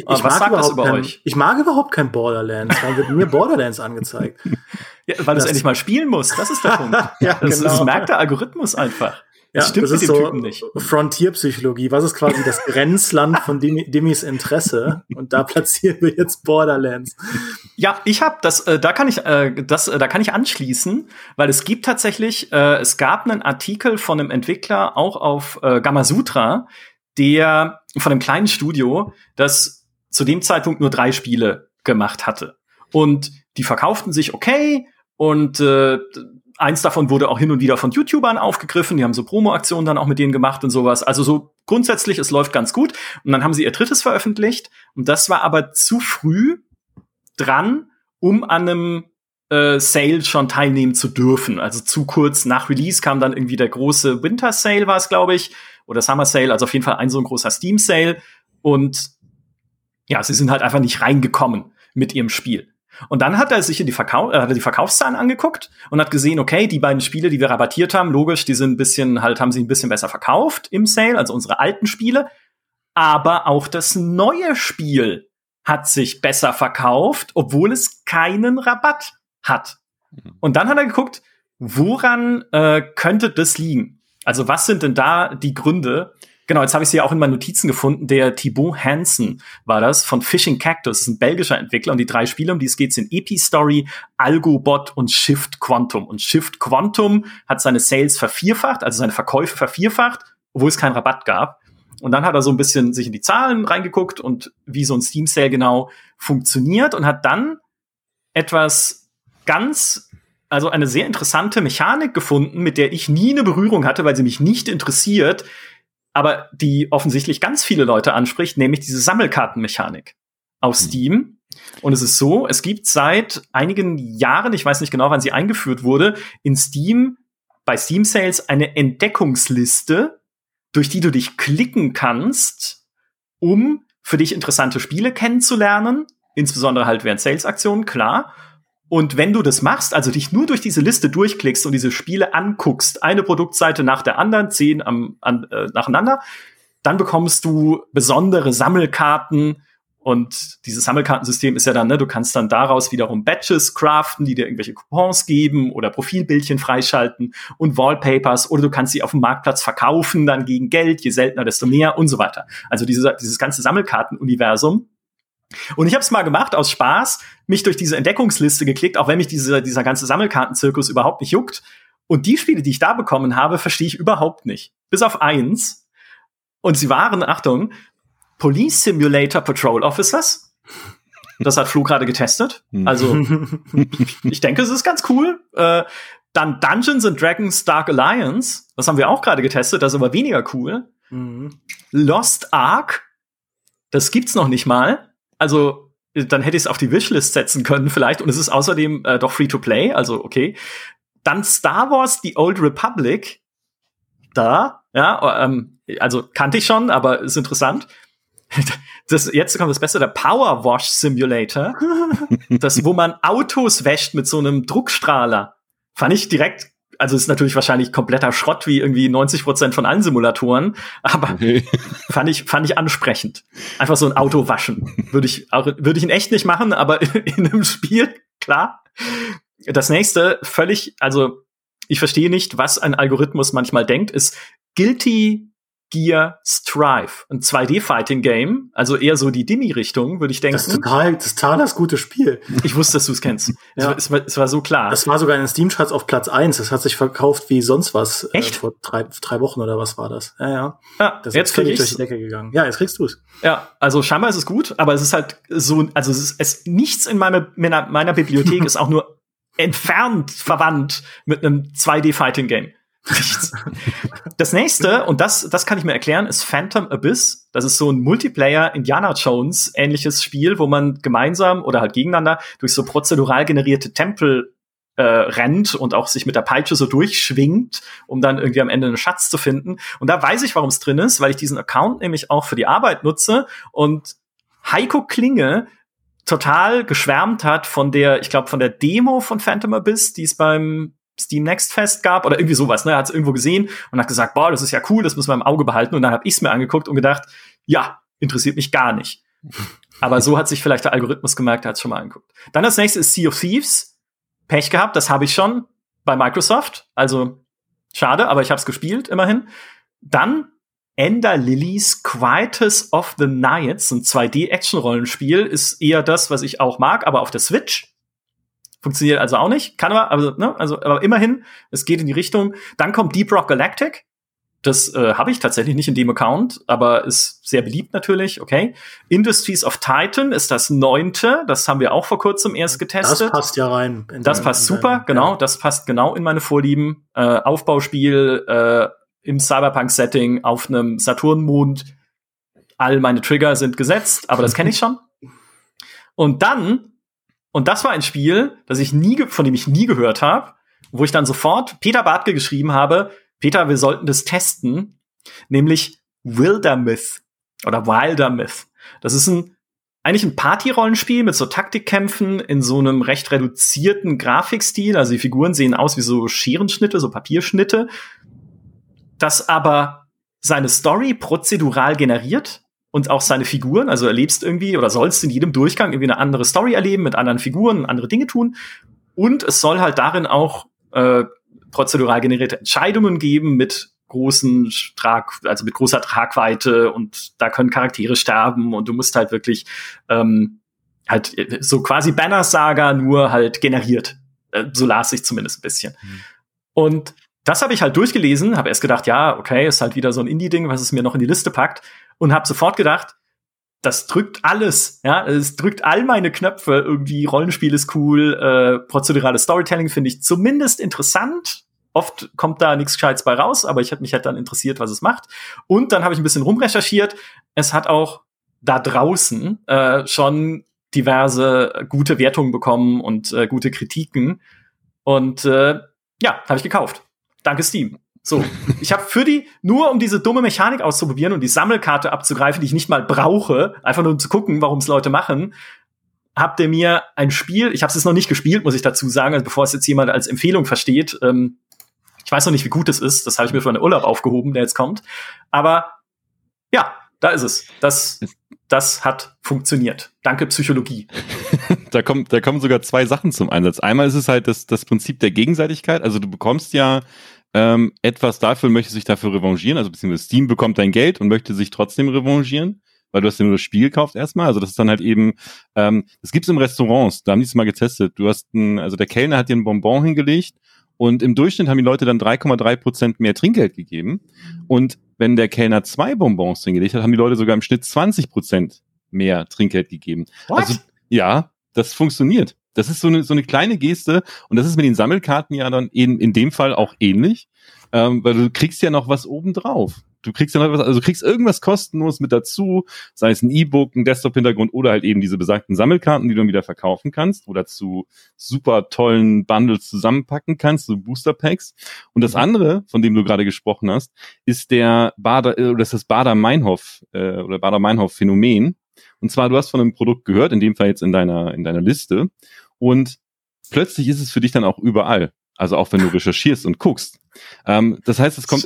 [SPEAKER 2] mag überhaupt kein Borderlands. Warum wird mir Borderlands angezeigt?
[SPEAKER 1] Ja, weil du es endlich mal spielen musst. Das ist der Punkt.
[SPEAKER 2] Ja,
[SPEAKER 1] das merkt der Algorithmus einfach. Das stimmt
[SPEAKER 2] das
[SPEAKER 1] mit
[SPEAKER 2] ist
[SPEAKER 1] dem
[SPEAKER 2] so
[SPEAKER 1] Typen nicht.
[SPEAKER 2] Frontierpsychologie. Was ist quasi das Grenzland von Dimmys Interesse? Und da platzieren wir jetzt Borderlands.
[SPEAKER 1] Ja, ich habe da kann ich anschließen, weil es gibt tatsächlich, es gab einen Artikel von einem Entwickler auch auf Gamasutra, der von einem kleinen Studio, das zu dem Zeitpunkt nur 3 Spiele gemacht hatte. Und die verkauften sich okay und eins davon wurde auch hin und wieder von YouTubern aufgegriffen. Die haben so Promo-Aktionen dann auch mit denen gemacht und sowas. Also so grundsätzlich, es läuft ganz gut. Und dann haben sie ihr 3. veröffentlicht. Und das war aber zu früh dran, um an einem Sale schon teilnehmen zu dürfen. Also zu kurz nach Release kam dann irgendwie der große Winter Sale, war es, glaube ich. Oder Summer Sale, also auf jeden Fall so ein großer Steam Sale. Und ja, sie sind halt einfach nicht reingekommen mit ihrem Spiel. Und dann hat er sich die Verkaufszahlen angeguckt und hat gesehen, okay, die beiden Spiele, die wir rabattiert haben, logisch, haben sie ein bisschen besser verkauft im Sale, also unsere alten Spiele. Aber auch das neue Spiel hat sich besser verkauft, obwohl es keinen Rabatt hat. Und dann hat er geguckt, woran könnte das liegen? Also was sind denn da die Gründe? Genau, jetzt habe ich sie ja auch in meinen Notizen gefunden. Der Thibaut Hansen war das von Fishing Cactus. Das ist ein belgischer Entwickler. Und die 3 Spiele, um die es geht, sind Epi-Story, Algobot und Shift Quantum. Und Shift Quantum hat seine Sales vervierfacht, also seine Verkäufe vervierfacht, obwohl es keinen Rabatt gab. Und dann hat er so ein bisschen sich in die Zahlen reingeguckt und wie so ein Steam-Sale genau funktioniert und hat dann also eine sehr interessante Mechanik gefunden, mit der ich nie eine Berührung hatte, weil sie mich nicht interessiert, aber die offensichtlich ganz viele Leute anspricht, nämlich diese Sammelkartenmechanik auf Steam. Und es ist so, es gibt seit einigen Jahren, ich weiß nicht genau, wann sie eingeführt wurde, in Steam, bei Steam Sales eine Entdeckungsliste, durch die du dich klicken kannst, um für dich interessante Spiele kennenzulernen, insbesondere halt während Sales-Aktionen, klar. Und wenn du das machst, also dich nur durch diese Liste durchklickst und diese Spiele anguckst, eine Produktseite nach der anderen, 10 nacheinander, dann bekommst du besondere Sammelkarten. Und dieses Sammelkartensystem ist ja dann, du kannst dann daraus wiederum Badges craften, die dir irgendwelche Coupons geben oder Profilbildchen freischalten und Wallpapers, oder du kannst sie auf dem Marktplatz verkaufen, dann gegen Geld, je seltener, desto mehr und so weiter. Also dieses ganze Sammelkartenuniversum. Und ich habe es mal gemacht, aus Spaß, mich durch diese Entdeckungsliste geklickt, auch wenn mich dieser ganze Sammelkartenzirkus überhaupt nicht juckt. Und die Spiele, die ich da bekommen habe, verstehe ich überhaupt nicht. Bis auf 1. Und sie waren, Achtung, Police Simulator Patrol Officers. Das hat Flo gerade getestet. Also, ich denke, es ist ganz cool. Dann Dungeons and Dragons Dark Alliance. Das haben wir auch gerade getestet, das ist aber weniger cool. Lost Ark. Das gibt's noch nicht mal. Also, dann hätte ich es auf die Wishlist setzen können vielleicht. Und es ist außerdem doch Free-to-Play, also okay. Dann Star Wars The Old Republic. Also kannte ich schon, aber ist interessant. Jetzt kommt das Beste, der Power Wash Simulator. Wo man Autos wäscht mit so einem Druckstrahler. Fand ich direkt, also ist natürlich wahrscheinlich kompletter Schrott, wie irgendwie 90% von allen Simulatoren, aber fand ich ansprechend. Einfach so ein Auto waschen. Würde ich in echt nicht machen, aber in einem Spiel, klar. Das nächste, also ich verstehe nicht, was ein Algorithmus manchmal denkt, ist Guilty Gear Strive, ein 2D-Fighting-Game, also eher so die Dimi-Richtung, würde ich denken.
[SPEAKER 2] Das ist total das gute Spiel.
[SPEAKER 1] Ich wusste, dass du es kennst. Ja. Es war so klar.
[SPEAKER 2] Das war sogar in den Steam-Charts auf Platz 1. Das hat sich verkauft wie sonst was.
[SPEAKER 1] Echt?
[SPEAKER 2] Vor drei Wochen oder was war das? Ja. Das
[SPEAKER 1] jetzt
[SPEAKER 2] ist völlig durch die Decke gegangen. Ja, jetzt kriegst du es.
[SPEAKER 1] Ja, also scheinbar ist es gut, aber es ist halt so, also es ist nichts in meiner Bibliothek ist auch nur entfernt verwandt mit einem 2D-Fighting-Game. Nichts. Das nächste, und das kann ich mir erklären, ist Phantom Abyss. Das ist so ein Multiplayer Indiana Jones ähnliches Spiel, wo man gemeinsam oder halt gegeneinander durch so prozedural generierte Tempel rennt und auch sich mit der Peitsche so durchschwingt, um dann irgendwie am Ende einen Schatz zu finden. Und da weiß ich, warum es drin ist, weil ich diesen Account nämlich auch für die Arbeit nutze und Heiko Klinge total geschwärmt hat von der Demo von Phantom Abyss, die es beim Steam Next Fest gab oder irgendwie sowas. Er hat es irgendwo gesehen und hat gesagt, boah, das ist ja cool, das müssen wir im Auge behalten. Und dann habe ich es mir angeguckt und gedacht, ja, interessiert mich gar nicht. Aber so hat sich vielleicht der Algorithmus gemerkt, der hat es schon mal angeguckt. Dann das nächste ist Sea of Thieves. Pech gehabt, das habe ich schon bei Microsoft. Also schade, aber ich habe es gespielt, immerhin. Dann Ender Lilies Quietus of the Nights, ein 2D-Action-Rollenspiel, ist eher das, was ich auch mag, aber auf der Switch. Funktioniert also auch nicht, kann aber, aber immerhin, es geht in die Richtung. Dann kommt Deep Rock Galactic. Das habe ich tatsächlich nicht in dem Account, aber ist sehr beliebt natürlich, okay. Industries of Titan ist das 9. Das haben wir auch vor kurzem erst getestet.
[SPEAKER 2] Das passt ja rein.
[SPEAKER 1] Das passt super, genau. Ja. Das passt genau in meine Vorlieben. Aufbauspiel im Cyberpunk-Setting auf einem Saturnmond. All meine Trigger sind gesetzt, aber das kenne ich schon. Und das war ein Spiel, von dem ich nie gehört habe, wo ich dann sofort Peter Bartke geschrieben habe, Peter, wir sollten das testen, nämlich Wildermyth oder Wildermyth. Das ist eigentlich ein Party-Rollenspiel mit so Taktikkämpfen in so einem recht reduzierten Grafikstil. Also die Figuren sehen aus wie so Scherenschnitte, so Papierschnitte, das aber seine Story prozedural generiert und auch seine Figuren. Also erlebst irgendwie oder sollst in jedem Durchgang irgendwie eine andere Story erleben, mit anderen Figuren, andere Dinge tun. Und es soll halt darin auch prozedural generierte Entscheidungen geben mit mit großer Tragweite, und da können Charaktere sterben und du musst halt wirklich halt so quasi Banner-Saga, nur halt generiert. So las ich zumindest ein bisschen. Und das habe ich halt durchgelesen, habe erst gedacht, ja, okay, ist halt wieder so ein Indie-Ding, was es mir noch in die Liste packt, und habe sofort gedacht, das drückt alles, ja, es drückt all meine Knöpfe, irgendwie Rollenspiel ist cool, prozedurales Storytelling finde ich zumindest interessant. Oft kommt da nichts Gescheites bei raus, aber ich hätte mich halt dann interessiert, was es macht. Und dann habe ich ein bisschen rumrecherchiert. Es hat auch da draußen schon diverse gute Wertungen bekommen und gute Kritiken. Und ja, habe ich gekauft. Danke Steam. So, ich habe nur um diese dumme Mechanik auszuprobieren und die Sammelkarte abzugreifen, die ich nicht mal brauche, einfach nur um zu gucken, warum es Leute machen, habt ihr mir ein Spiel, ich habe es jetzt noch nicht gespielt, muss ich dazu sagen, also bevor es jetzt jemand als Empfehlung versteht, ich weiß noch nicht, wie gut es ist, das habe ich mir für einen Urlaub aufgehoben, der jetzt kommt, aber ja, da ist es. Das hat funktioniert. Danke Psychologie.
[SPEAKER 3] Da kommen sogar zwei Sachen zum Einsatz. Einmal ist es halt das Prinzip der Gegenseitigkeit, also du bekommst ja etwas dafür, möchtest dich dafür revanchieren, also beziehungsweise Steam bekommt dein Geld und möchte sich trotzdem revanchieren, weil du hast ja nur das Spiel gekauft erstmal, also das ist dann halt eben, das gibt's im Restaurants, da haben die es mal getestet, also der Kellner hat dir einen Bonbon hingelegt und im Durchschnitt haben die Leute dann 3,3% mehr Trinkgeld gegeben, und wenn der Kellner 2 Bonbons hingelegt hat, haben die Leute sogar im Schnitt 20% mehr Trinkgeld gegeben.
[SPEAKER 1] What?
[SPEAKER 3] Also ja, das funktioniert. Das ist so eine kleine Geste, und das ist mit den Sammelkarten ja dann in dem Fall auch ähnlich, weil du kriegst ja noch was obendrauf. Du kriegst irgendwas kostenlos mit dazu, sei es ein E-Book, ein Desktop-Hintergrund oder halt eben diese besagten Sammelkarten, die du dann wieder verkaufen kannst oder zu super tollen Bundles zusammenpacken kannst, so Booster-Packs. Und das andere, von dem du gerade gesprochen hast, ist das Bader-Meinhof-Phänomen. Und zwar, du hast von einem Produkt gehört, in dem Fall jetzt in deiner Liste, und plötzlich ist es für dich dann auch überall. Also auch wenn du recherchierst und guckst. Das heißt, es kommt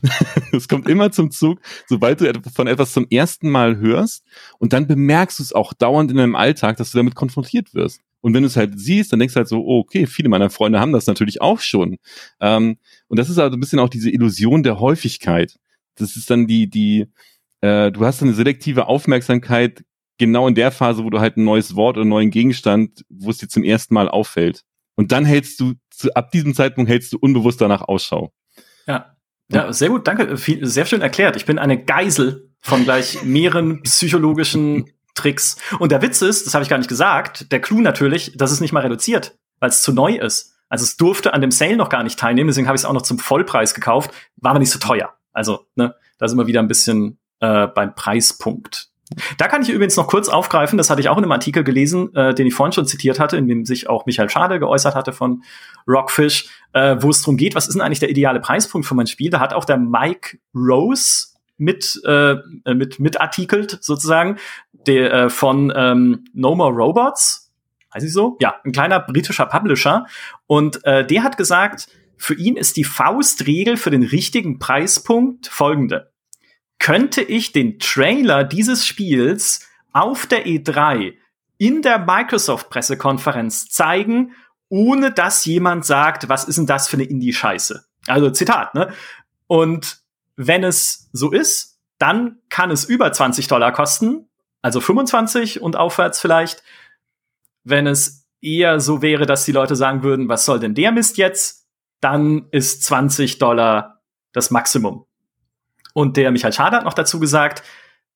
[SPEAKER 3] immer zum Zug, sobald du von etwas zum ersten Mal hörst, und dann bemerkst du es auch dauernd in deinem Alltag, dass du damit konfrontiert wirst. Und wenn du es halt siehst, dann denkst du halt so, oh, okay, viele meiner Freunde haben das natürlich auch schon. Und das ist also ein bisschen auch diese Illusion der Häufigkeit. Das ist dann du hast eine selektive Aufmerksamkeit genau in der Phase, wo du halt ein neues Wort oder einen neuen Gegenstand, wo es dir zum ersten Mal auffällt. Und dann ab diesem Zeitpunkt hältst du unbewusst danach Ausschau.
[SPEAKER 1] Ja, sehr gut, danke. Sehr schön erklärt. Ich bin eine Geisel von gleich mehreren psychologischen Tricks. Und der Witz ist, das habe ich gar nicht gesagt, der Clou natürlich, dass es nicht mal reduziert, weil es zu neu ist. Also es durfte an dem Sale noch gar nicht teilnehmen, deswegen habe ich es auch noch zum Vollpreis gekauft. War aber nicht so teuer. Also, da sind wir wieder ein bisschen beim Preispunkt. Da kann ich übrigens noch kurz aufgreifen, das hatte ich auch in einem Artikel gelesen, den ich vorhin schon zitiert hatte, in dem sich auch Michael Schade geäußert hatte von Rockfish, wo es darum geht, was ist denn eigentlich der ideale Preispunkt für mein Spiel? Da hat auch der Mike Rose mit artikelt sozusagen, der von No More Robots, heißt ich so? Ja, ein kleiner britischer Publisher, und der hat gesagt, für ihn ist die Faustregel für den richtigen Preispunkt folgende: Könnte ich den Trailer dieses Spiels auf der E3 in der Microsoft-Pressekonferenz zeigen, ohne dass jemand sagt, was ist denn das für eine Indie-Scheiße? Also Zitat, ne? Und wenn es so ist, dann kann es über $20 kosten, also 25 und aufwärts vielleicht. Wenn es eher so wäre, dass die Leute sagen würden, was soll denn der Mist jetzt, dann ist $20 das Maximum. Und der Michael Schade hat noch dazu gesagt,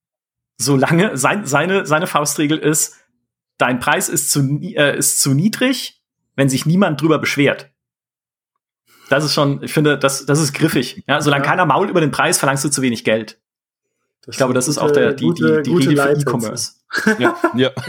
[SPEAKER 1] solange seine Faustregel ist, dein Preis ist zu niedrig, wenn sich niemand drüber beschwert. Das ist schon, ich finde, das ist griffig. Ja, solange keiner mault über den Preis, verlangst du zu wenig Geld. Ich glaube, das ist auch die Regel für E-Commerce.
[SPEAKER 3] Ja.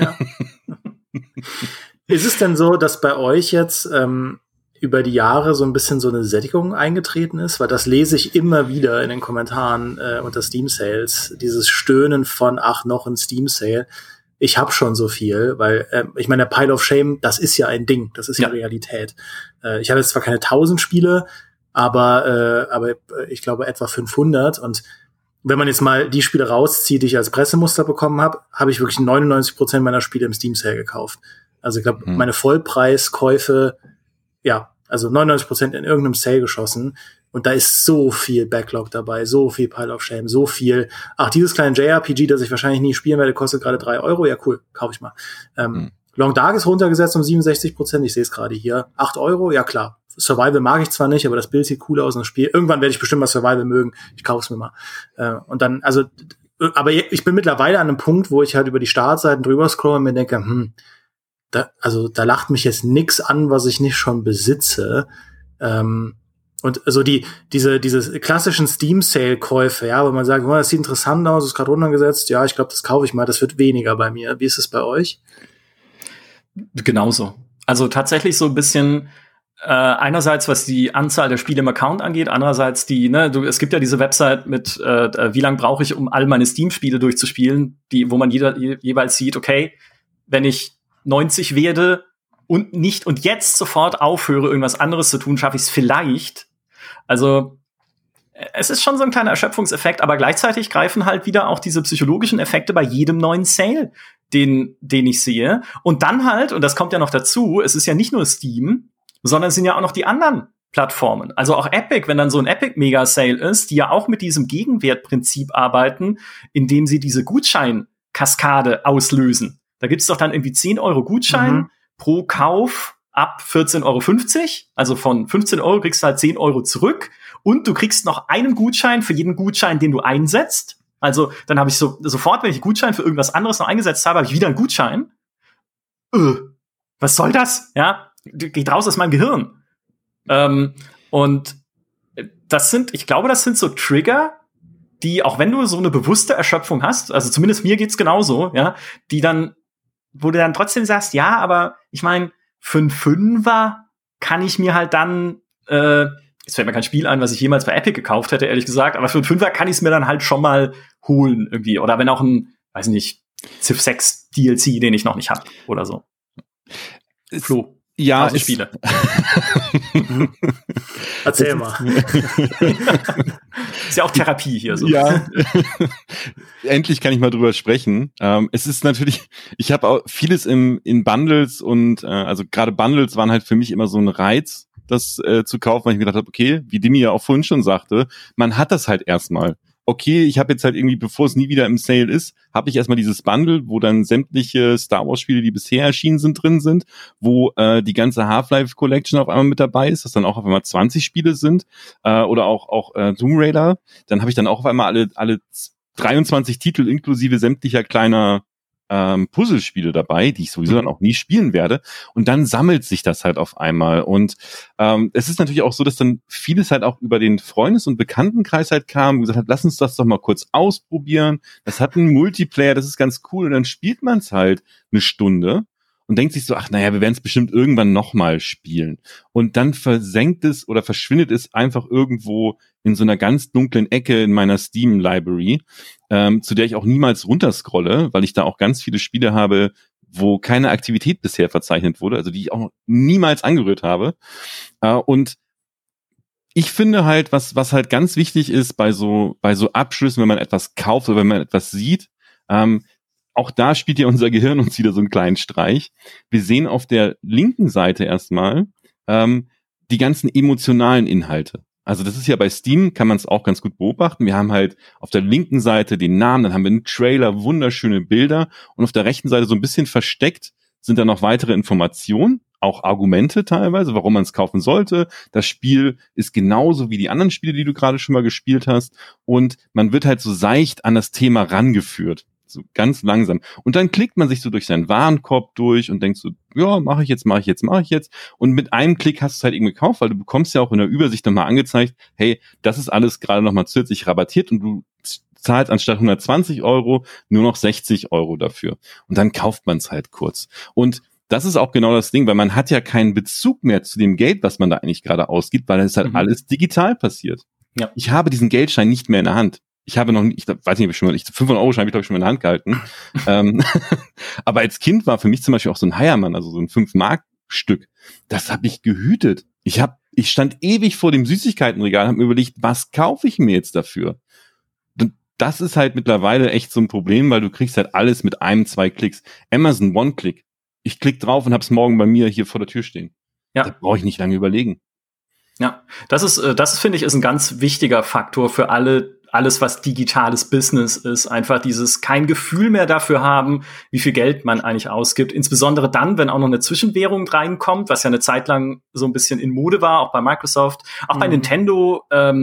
[SPEAKER 2] Ist es denn so, dass bei euch jetzt über die Jahre so ein bisschen so eine Sättigung eingetreten ist? Weil das lese ich immer wieder in den Kommentaren unter Steam Sales. Dieses Stöhnen von, ach, noch ein Steam Sale. Ich habe schon so viel, weil ich meine, der Pile of Shame, das ist ja ein Ding, das ist ja Realität. Ich habe jetzt zwar keine 1000 Spiele, aber ich glaube etwa 500, und wenn man jetzt mal die Spiele rauszieht, die ich als Pressemuster bekommen habe, habe ich wirklich 99% meiner Spiele im Steam Sale gekauft. Also ich glaube, meine Vollpreiskäufe, ja, also 99% in irgendeinem Sale geschossen. Und da ist so viel Backlog dabei, so viel Pile of Shame, so viel. Ach, dieses kleine JRPG, das ich wahrscheinlich nie spielen werde, kostet gerade 3 €. Ja, cool, kaufe ich mal. Long Dark ist runtergesetzt um 67%. Ich sehe es gerade hier. 8 €, ja klar. Survival mag ich zwar nicht, aber das Bild sieht cool aus in das Spiel. Irgendwann werde ich bestimmt mal Survival mögen. Ich kaufe es mir mal. Und dann, also, aber ich bin mittlerweile an einem Punkt, wo ich halt über die Startseiten drüber scrolle und mir denke, da lacht mich jetzt nix an, was ich nicht schon besitze. Und so diese klassischen Steam-Sale-Käufe, ja, wo man sagt, oh, das sieht interessant aus, ist gerade runtergesetzt, ja, ich glaube, das kaufe ich mal, das wird weniger bei mir. Wie ist es bei euch?
[SPEAKER 1] Genauso. Also tatsächlich so ein bisschen einerseits, was die Anzahl der Spiele im Account angeht, andererseits es gibt ja diese Website mit wie lange brauche ich, um all meine Steam-Spiele durchzuspielen, wo man jeweils sieht, okay, wenn ich 90 werde und jetzt sofort aufhöre, irgendwas anderes zu tun, schaffe ich es vielleicht. Also es ist schon so ein kleiner Erschöpfungseffekt, aber gleichzeitig greifen halt wieder auch diese psychologischen Effekte bei jedem neuen Sale, den ich sehe. Und dann halt, und das kommt ja noch dazu, es ist ja nicht nur Steam, sondern es sind ja auch noch die anderen Plattformen. Also auch Epic, wenn dann so ein Epic-Mega-Sale ist, die ja auch mit diesem Gegenwertprinzip arbeiten, indem sie diese Gutscheinkaskade auslösen. Da gibt's doch dann irgendwie 10 € Gutschein pro Kauf ab 14,50 €. Also von 15 € kriegst du halt 10 € zurück. Und du kriegst noch einen Gutschein für jeden Gutschein, den du einsetzt. Also dann habe ich sofort, wenn ich einen Gutschein für irgendwas anderes noch eingesetzt habe, habe ich wieder einen Gutschein. Was soll das? Ja, geht raus aus meinem Gehirn. Und ich glaube, das sind so Trigger, die, auch wenn du so eine bewusste Erschöpfung hast, also zumindest mir geht's genauso, ja, wo du dann trotzdem sagst, ja, aber ich meine, für einen Fünfer kann ich mir halt dann, jetzt fällt mir kein Spiel ein, was ich jemals bei Epic gekauft hätte, ehrlich gesagt, aber für einen Fünfer kann ich es mir dann halt schon mal holen irgendwie. Oder wenn auch ein, weiß nicht, Civ 6 DLC, den ich noch nicht habe oder so. Flo.
[SPEAKER 3] Ja,
[SPEAKER 1] Spiele.
[SPEAKER 2] Erzähl mal.
[SPEAKER 1] Ist ja auch Therapie hier so.
[SPEAKER 3] Ja. Endlich kann ich mal drüber sprechen. Es ist natürlich, ich habe auch vieles in Bundles und also gerade Bundles waren halt für mich immer so ein Reiz, das zu kaufen, weil ich mir gedacht habe, okay, wie Dimi ja auch vorhin schon sagte, man hat das halt erstmal. Okay, ich habe jetzt halt irgendwie, bevor es nie wieder im Sale ist, habe ich erstmal dieses Bundle, wo dann sämtliche Star Wars Spiele, die bisher erschienen sind, drin sind, wo die ganze Half-Life Collection auf einmal mit dabei ist, dass dann auch auf einmal 20 Spiele sind, oder auch Tomb Raider. Dann habe ich dann auch auf einmal alle 23 Titel inklusive sämtlicher kleiner Puzzlespiele dabei, die ich sowieso dann auch nie spielen werde. Und dann sammelt sich das halt auf einmal. Und es ist natürlich auch so, dass dann vieles halt auch über den Freundes- und Bekanntenkreis halt kam und gesagt hat, lass uns das doch mal kurz ausprobieren. Das hat einen Multiplayer, das ist ganz cool. Und dann spielt man es halt eine Stunde und denkt sich so, ach naja, wir werden es bestimmt irgendwann nochmal spielen. Und dann versenkt es oder verschwindet es einfach irgendwo in so einer ganz dunklen Ecke in meiner Steam-Library, zu der ich auch niemals runterscrolle, weil ich da auch ganz viele Spiele habe, wo keine Aktivität bisher verzeichnet wurde, also die ich auch niemals angerührt habe. Und ich finde halt, was halt ganz wichtig ist bei so Abschlüssen, wenn man etwas kauft oder wenn man etwas sieht, auch da spielt ja unser Gehirn uns wieder so einen kleinen Streich. Wir sehen auf der linken Seite erstmal die ganzen emotionalen Inhalte. Also das ist ja bei Steam, kann man es auch ganz gut beobachten. Wir haben halt auf der linken Seite den Namen, dann haben wir einen Trailer, wunderschöne Bilder und auf der rechten Seite so ein bisschen versteckt sind da noch weitere Informationen, auch Argumente teilweise, warum man es kaufen sollte. Das Spiel ist genauso wie die anderen Spiele, die du gerade schon mal gespielt hast und man wird halt so seicht an das Thema rangeführt. So ganz langsam. Und dann klickt man sich so durch seinen Warenkorb durch und denkt so, ja, mache ich jetzt. Und mit einem Klick hast du es halt eben gekauft, weil du bekommst ja auch in der Übersicht nochmal angezeigt, hey, das ist alles gerade nochmal zusätzlich rabattiert und du zahlst anstatt 120 € nur noch 60 € dafür. Und dann kauft man es halt kurz. Und das ist auch genau das Ding, weil man hat ja keinen Bezug mehr zu dem Geld, was man da eigentlich gerade ausgibt, weil es halt alles digital passiert.
[SPEAKER 1] Ja.
[SPEAKER 3] Ich habe diesen Geldschein nicht mehr in der Hand. Ich habe noch nicht, ich weiß nicht, ob ich schon mal, 500-Euro-Schein habe ich, glaube ich, schon mal in der Hand gehalten. Aber als Kind war für mich zum Beispiel auch so ein Heiermann, also so ein 5-Mark-Stück. Das habe ich gehütet. Ich stand ewig vor dem Süßigkeitenregal und habe mir überlegt, was kaufe ich mir jetzt dafür? das ist halt mittlerweile echt so ein Problem, weil du kriegst halt alles mit 2 Klicks. Amazon One-Click. Ich klick drauf und hab's morgen bei mir hier vor der Tür stehen.
[SPEAKER 1] Ja.
[SPEAKER 3] Da brauche ich nicht lange überlegen.
[SPEAKER 1] Ja, das finde ich, ist ein ganz wichtiger Faktor für alles, was digitales Business ist. Einfach dieses kein Gefühl mehr dafür haben, wie viel Geld man eigentlich ausgibt. Insbesondere dann, wenn auch noch eine Zwischenwährung reinkommt, was ja eine Zeit lang so ein bisschen in Mode war, auch bei Microsoft, auch bei Nintendo,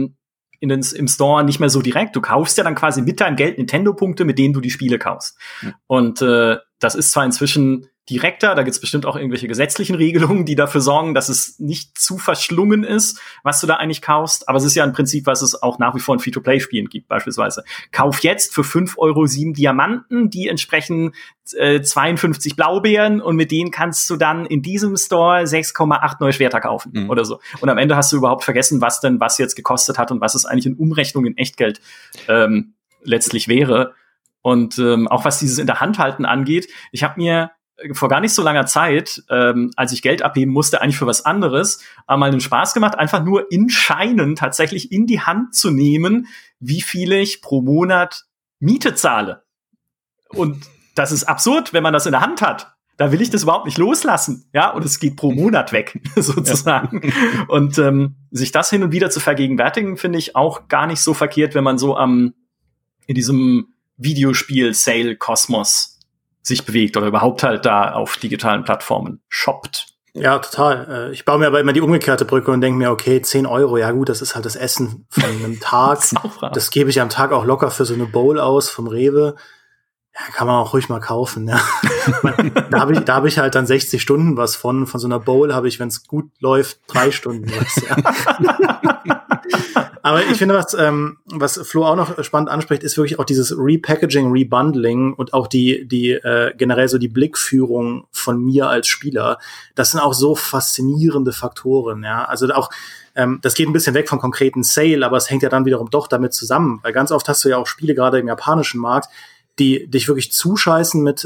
[SPEAKER 1] im Store nicht mehr so direkt. Du kaufst ja dann quasi mit deinem Geld Nintendo-Punkte, mit denen du die Spiele kaufst. Und das ist zwar inzwischen direkter, da gibt's bestimmt auch irgendwelche gesetzlichen Regelungen, die dafür sorgen, dass es nicht zu verschlungen ist, was du da eigentlich kaufst. Aber es ist ja ein Prinzip, was es auch nach wie vor in Free-to-Play-Spielen gibt, beispielsweise. Kauf jetzt für 5 Euro 7 Diamanten, die entsprechen 52 Blaubeeren und mit denen kannst du dann in diesem Store 6,8 neue Schwerter kaufen oder so. Und am Ende hast du überhaupt vergessen, was jetzt gekostet hat und was es eigentlich in Umrechnung in Echtgeld letztlich wäre. Und auch was dieses in der Hand halten angeht, ich habe mir vor gar nicht so langer Zeit, als ich Geld abheben musste, eigentlich für was anderes, mal einen Spaß gemacht, einfach nur in Scheinen tatsächlich in die Hand zu nehmen, wie viel ich pro Monat Miete zahle. Und das ist absurd, wenn man das in der Hand hat. Da will ich das überhaupt nicht loslassen, ja, und es geht pro Monat weg, sozusagen. Ja. Und sich das hin und wieder zu vergegenwärtigen, finde ich auch gar nicht so verkehrt, wenn man so in diesem Videospiel-Sale-Kosmos sich bewegt oder überhaupt halt da auf digitalen Plattformen shoppt.
[SPEAKER 2] Ja, total. Ich baue mir aber immer die umgekehrte Brücke und denke mir, okay, 10 Euro, ja gut, das ist halt das Essen von einem Tag. Das gebe ich am Tag auch locker für so eine Bowl aus vom Rewe. Ja, kann man auch ruhig mal kaufen, ja. Da hab ich halt dann 60 Stunden was von so einer Bowl habe ich, wenn es gut läuft, 3 Stunden was, ja. Aber ich finde, was Flo auch noch spannend anspricht, ist wirklich auch dieses Repackaging, Rebundling und auch die generell so die Blickführung von mir als Spieler. Das sind auch so faszinierende Faktoren, ja. Also auch, das geht ein bisschen weg vom konkreten Sale, aber es hängt ja dann wiederum doch damit zusammen. Weil ganz oft hast du ja auch Spiele, gerade im japanischen Markt, die dich wirklich zuscheißen mit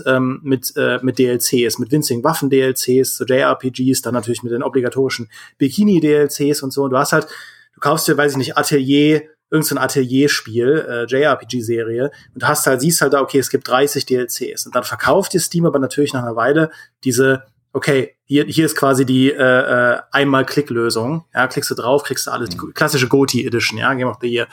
[SPEAKER 2] DLCs, mit winzigen Waffen-DLCs, so JRPGs, dann natürlich mit den obligatorischen Bikini-DLCs und so. Und du kaufst dir, weiß ich nicht, irgendein Atelier-Spiel, JRPG-Serie, und siehst halt da, okay, es gibt 30 DLCs. Und dann verkauft dir Steam aber natürlich nach einer Weile diese, okay, hier ist quasi die Einmal-Klick-Lösung. Ja, klickst du drauf, kriegst du alles, die klassische GOTY-Edition, ja, Game of the Year.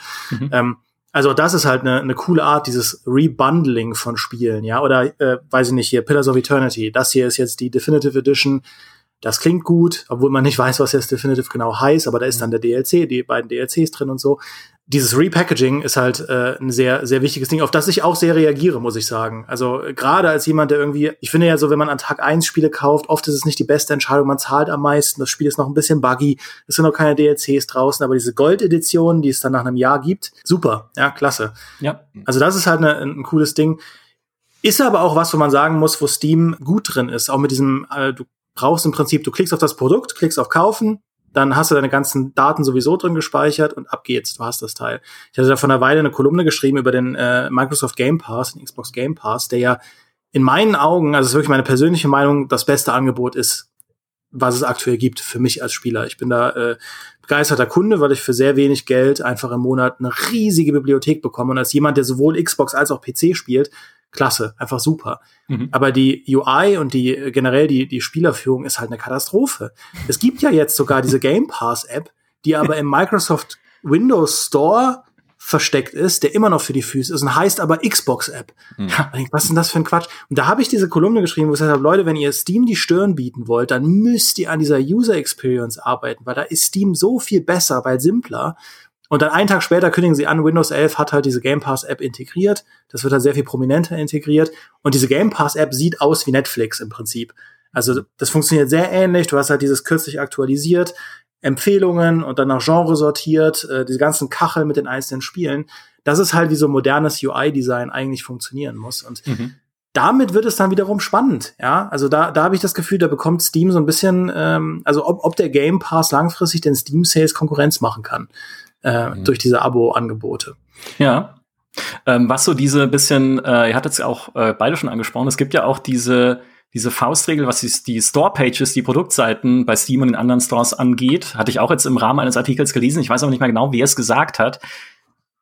[SPEAKER 2] Also das ist halt eine coole Art, dieses Rebundling von Spielen, ja, oder weiß ich nicht, hier Pillars of Eternity, das hier ist jetzt die Definitive Edition. Das klingt gut, obwohl man nicht weiß, was jetzt Definitive genau heißt, aber da ist dann der DLC, die beiden DLCs drin und so. Dieses Repackaging ist halt ein sehr, sehr wichtiges Ding, auf das ich auch sehr reagiere, muss ich sagen. Also gerade als jemand, der irgendwie, ich finde ja so, wenn man an Tag 1 Spiele kauft, oft ist es nicht die beste Entscheidung, man zahlt am meisten, das Spiel ist noch ein bisschen buggy, es sind noch keine DLCs draußen, aber diese Gold-Edition, die es dann nach einem Jahr gibt, super, ja, klasse. Ja. Also das ist halt ein cooles Ding. Ist aber auch was, wo man sagen muss, wo Steam gut drin ist, auch mit diesem, du brauchst im Prinzip, du klickst auf das Produkt, klickst auf Kaufen, dann hast du deine ganzen Daten sowieso drin gespeichert und ab geht's, du hast das Teil. Ich hatte da vor einer Weile eine Kolumne geschrieben über den Microsoft Game Pass, den Xbox Game Pass, der ja in meinen Augen, also das ist wirklich meine persönliche Meinung, das beste Angebot ist, was es aktuell gibt für mich als Spieler. Ich bin da begeisterter Kunde, weil ich für sehr wenig Geld einfach im Monat eine riesige Bibliothek bekomme und als jemand, der sowohl Xbox als auch PC spielt, klasse, einfach super. Aber die UI und generell die Spielerführung ist halt eine Katastrophe. Es gibt ja jetzt sogar diese Game Pass App, die aber im Microsoft Windows Store versteckt ist, der immer noch für die Füße ist und heißt aber Xbox App. Was ist denn das für ein Quatsch? Und da habe ich diese Kolumne geschrieben, wo ich gesagt habe, Leute, wenn ihr Steam die Stirn bieten wollt, dann müsst ihr an dieser User Experience arbeiten, weil da ist Steam so viel besser, weil simpler. Und dann einen Tag später kündigen sie an, Windows 11 hat halt diese Game Pass App integriert. Das wird halt sehr viel prominenter integriert. Und diese Game Pass App sieht aus wie Netflix im Prinzip. Also das funktioniert sehr ähnlich. Du hast halt dieses kürzlich aktualisiert, Empfehlungen und dann nach Genre sortiert, diese ganzen Kacheln mit den einzelnen Spielen. Das ist halt wie so modernes UI-Design eigentlich funktionieren muss. Und damit wird es dann wiederum spannend. Ja, also da habe ich das Gefühl, da bekommt Steam so ein bisschen, also ob der Game Pass langfristig den Steam Sales Konkurrenz machen kann. Durch diese Abo-Angebote.
[SPEAKER 1] Ja. Was so diese bisschen, ihr hattet es ja auch beide schon angesprochen, es gibt ja auch diese Faustregel, was die Store-Pages, die Produktseiten bei Steam und den anderen Stores angeht, hatte ich auch jetzt im Rahmen eines Artikels gelesen, ich weiß aber nicht mehr genau, wer es gesagt hat.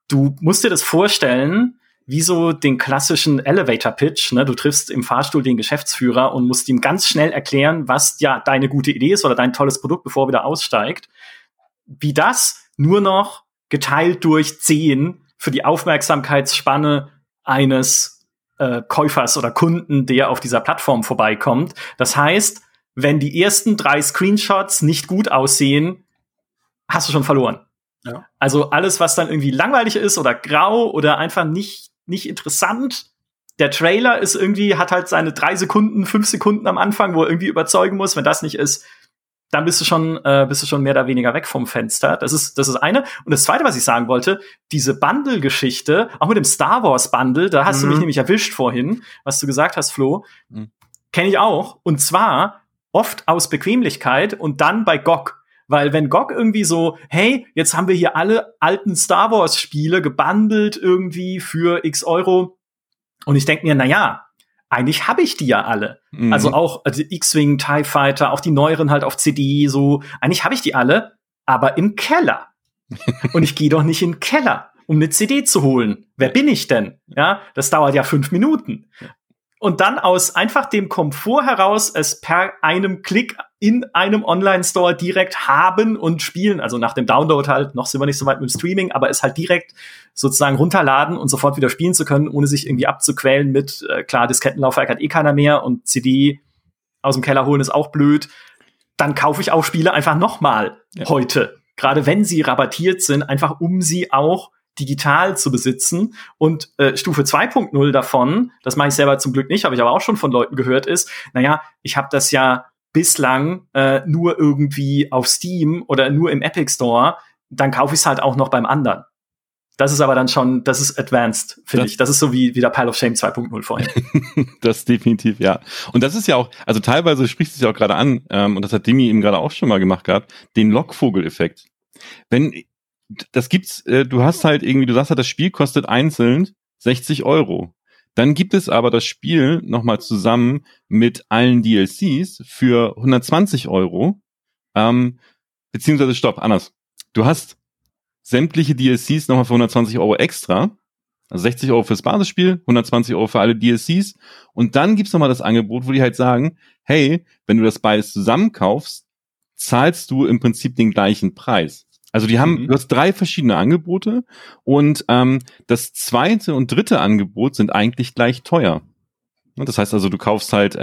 [SPEAKER 1] du musst dir das vorstellen, wie so den klassischen Elevator-Pitch, ne? Du triffst im Fahrstuhl den Geschäftsführer und musst ihm ganz schnell erklären, was ja deine gute Idee ist oder dein tolles Produkt, bevor er wieder aussteigt. Wie das nur noch geteilt durch 10 für die Aufmerksamkeitsspanne eines Käufers oder Kunden, der auf dieser Plattform vorbeikommt. Das heißt, wenn die ersten 3 Screenshots nicht gut aussehen, hast du schon verloren. Ja. Also alles, was dann irgendwie langweilig ist oder grau oder einfach nicht interessant. Der Trailer ist irgendwie, hat halt seine 3 Sekunden, 5 Sekunden am Anfang, wo er irgendwie überzeugen muss. Wenn das nicht ist, dann bist du schon mehr oder weniger weg vom Fenster. Das ist eine. Und das Zweite, was ich sagen wollte, diese Bundle-Geschichte, auch mit dem Star Wars Bundle, da hast du mich nämlich erwischt vorhin, was du gesagt hast, Flo, kenne ich auch. Und zwar oft aus Bequemlichkeit und dann bei GOG. Weil wenn GOG irgendwie so, hey, jetzt haben wir hier alle alten Star Wars Spiele gebundelt irgendwie für x Euro. Und ich denke mir, na ja, eigentlich habe ich die ja alle. Also auch X-Wing, TIE Fighter, auch die neueren halt auf CD, so. Eigentlich habe ich die alle, aber im Keller. Und ich gehe doch nicht in den Keller, um eine CD zu holen. Wer bin ich denn? Ja, das dauert ja 5 Minuten. Und dann aus einfach dem Komfort heraus es per einem Klick in einem Online-Store direkt haben und spielen. Also nach dem Download halt, noch sind wir nicht so weit mit dem Streaming, aber es halt direkt sozusagen runterladen und sofort wieder spielen zu können, ohne sich irgendwie abzuquälen mit, klar, Diskettenlaufwerk hat keiner mehr und CD aus dem Keller holen ist auch blöd. Dann kaufe ich auch Spiele einfach nochmal heute. Gerade wenn sie rabattiert sind, einfach um sie auch digital zu besitzen. Und Stufe 2.0 davon, das mache ich selber zum Glück nicht, habe ich aber auch schon von Leuten gehört, ist, naja, ich habe das ja bislang nur irgendwie auf Steam oder nur im Epic Store, dann kaufe ich es halt auch noch beim anderen. Das ist aber dann schon, das ist advanced, finde ich. Das ist so wie der Pile of Shame 2.0 vorhin.
[SPEAKER 3] Das definitiv, ja. Und das ist ja auch, also teilweise sprichst du es ja auch gerade an, und das hat Demi eben gerade auch schon mal gemacht gehabt, den Lockvogel-Effekt. Wenn das gibt's, du hast halt irgendwie, du sagst halt, das Spiel kostet einzeln 60 Euro. Dann gibt es aber das Spiel nochmal zusammen mit allen DLCs für 120 Euro. Beziehungsweise, stopp, anders. Du hast sämtliche DLCs nochmal für 120 Euro extra. Also 60 Euro fürs Basisspiel, 120 Euro für alle DLCs. Und dann gibt's nochmal das Angebot, wo die halt sagen, hey, wenn du das beides zusammenkaufst, zahlst du im Prinzip den gleichen Preis. Also die haben, du hast 3 verschiedene Angebote und das zweite und dritte Angebot sind eigentlich gleich teuer. Das heißt also, du kaufst halt,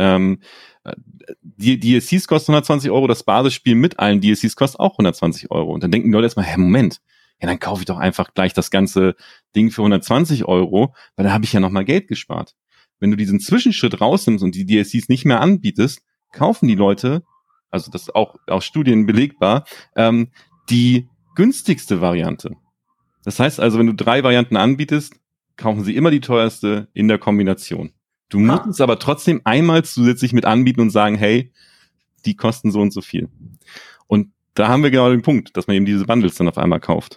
[SPEAKER 3] die DLCs kosten 120 Euro, das Basisspiel mit allen DLCs kostet auch 120 Euro. Und dann denken die Leute erstmal, Moment, ja, dann kaufe ich doch einfach gleich das ganze Ding für 120 Euro, weil dann habe ich ja nochmal Geld gespart. Wenn du diesen Zwischenschritt rausnimmst und die DLCs nicht mehr anbietest, kaufen die Leute, also das ist auch aus Studien belegbar, die günstigste Variante. Das heißt also, wenn du 3 Varianten anbietest, kaufen sie immer die teuerste in der Kombination. Du musst es aber trotzdem einmal zusätzlich mit anbieten und sagen, hey, die kosten so und so viel. Und da haben wir genau den Punkt, dass man eben diese Bundles dann auf einmal kauft.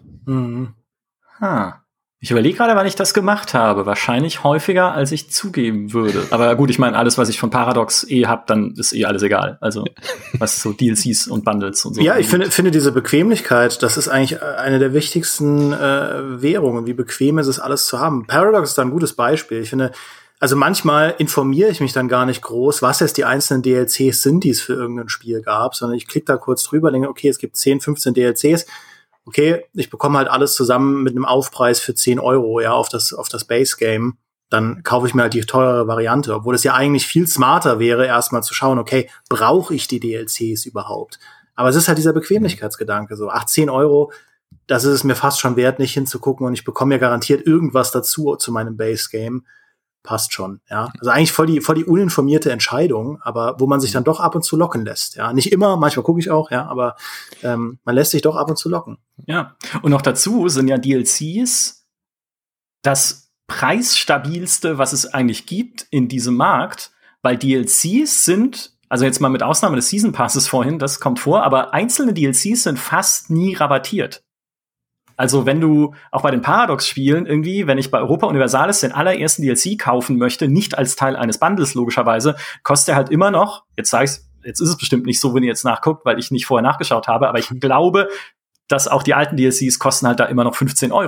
[SPEAKER 1] Ich überlege gerade, wann ich das gemacht habe. Wahrscheinlich häufiger, als ich zugeben würde. Aber gut, ich meine, alles, was ich von Paradox hab, dann ist alles egal. Also, was so DLCs und Bundles und so.
[SPEAKER 2] Ja, ich finde diese Bequemlichkeit, das ist eigentlich eine der wichtigsten Währungen. Wie bequem ist es, alles zu haben. Paradox ist da ein gutes Beispiel. Ich finde, also manchmal informiere ich mich dann gar nicht groß, was jetzt die einzelnen DLCs sind, die es für irgendein Spiel gab, sondern ich klicke da kurz drüber, denke, okay, es gibt 10, 15 DLCs. Okay, ich bekomme halt alles zusammen mit einem Aufpreis für 10 Euro, ja, auf das Base-Game. Dann kaufe ich mir halt die teurere Variante, obwohl es ja eigentlich viel smarter wäre, erstmal zu schauen, okay, brauche ich die DLCs überhaupt? Aber es ist halt dieser Bequemlichkeitsgedanke, so 10 Euro, das ist es mir fast schon wert, nicht hinzugucken und ich bekomme ja garantiert irgendwas dazu zu meinem Base-Game. Passt schon, ja. Also eigentlich voll die uninformierte Entscheidung, aber wo man sich dann doch ab und zu locken lässt, ja. Nicht immer, manchmal gucke ich auch, ja, aber man lässt sich doch ab und zu locken.
[SPEAKER 1] Ja, und noch dazu sind ja DLCs das preisstabilste, was es eigentlich gibt in diesem Markt, weil DLCs sind, also jetzt mal mit Ausnahme des Season Passes vorhin, das kommt vor, aber einzelne DLCs sind fast nie rabattiert. Also wenn du auch bei den Paradox-Spielen irgendwie, wenn ich bei Europa Universalis den allerersten DLC kaufen möchte, nicht als Teil eines Bundles logischerweise, kostet er halt immer noch, jetzt ist es bestimmt nicht so, wenn ihr jetzt nachguckt, weil ich nicht vorher nachgeschaut habe, aber ich glaube, dass auch die alten DLCs kosten halt da immer noch 15 Euro.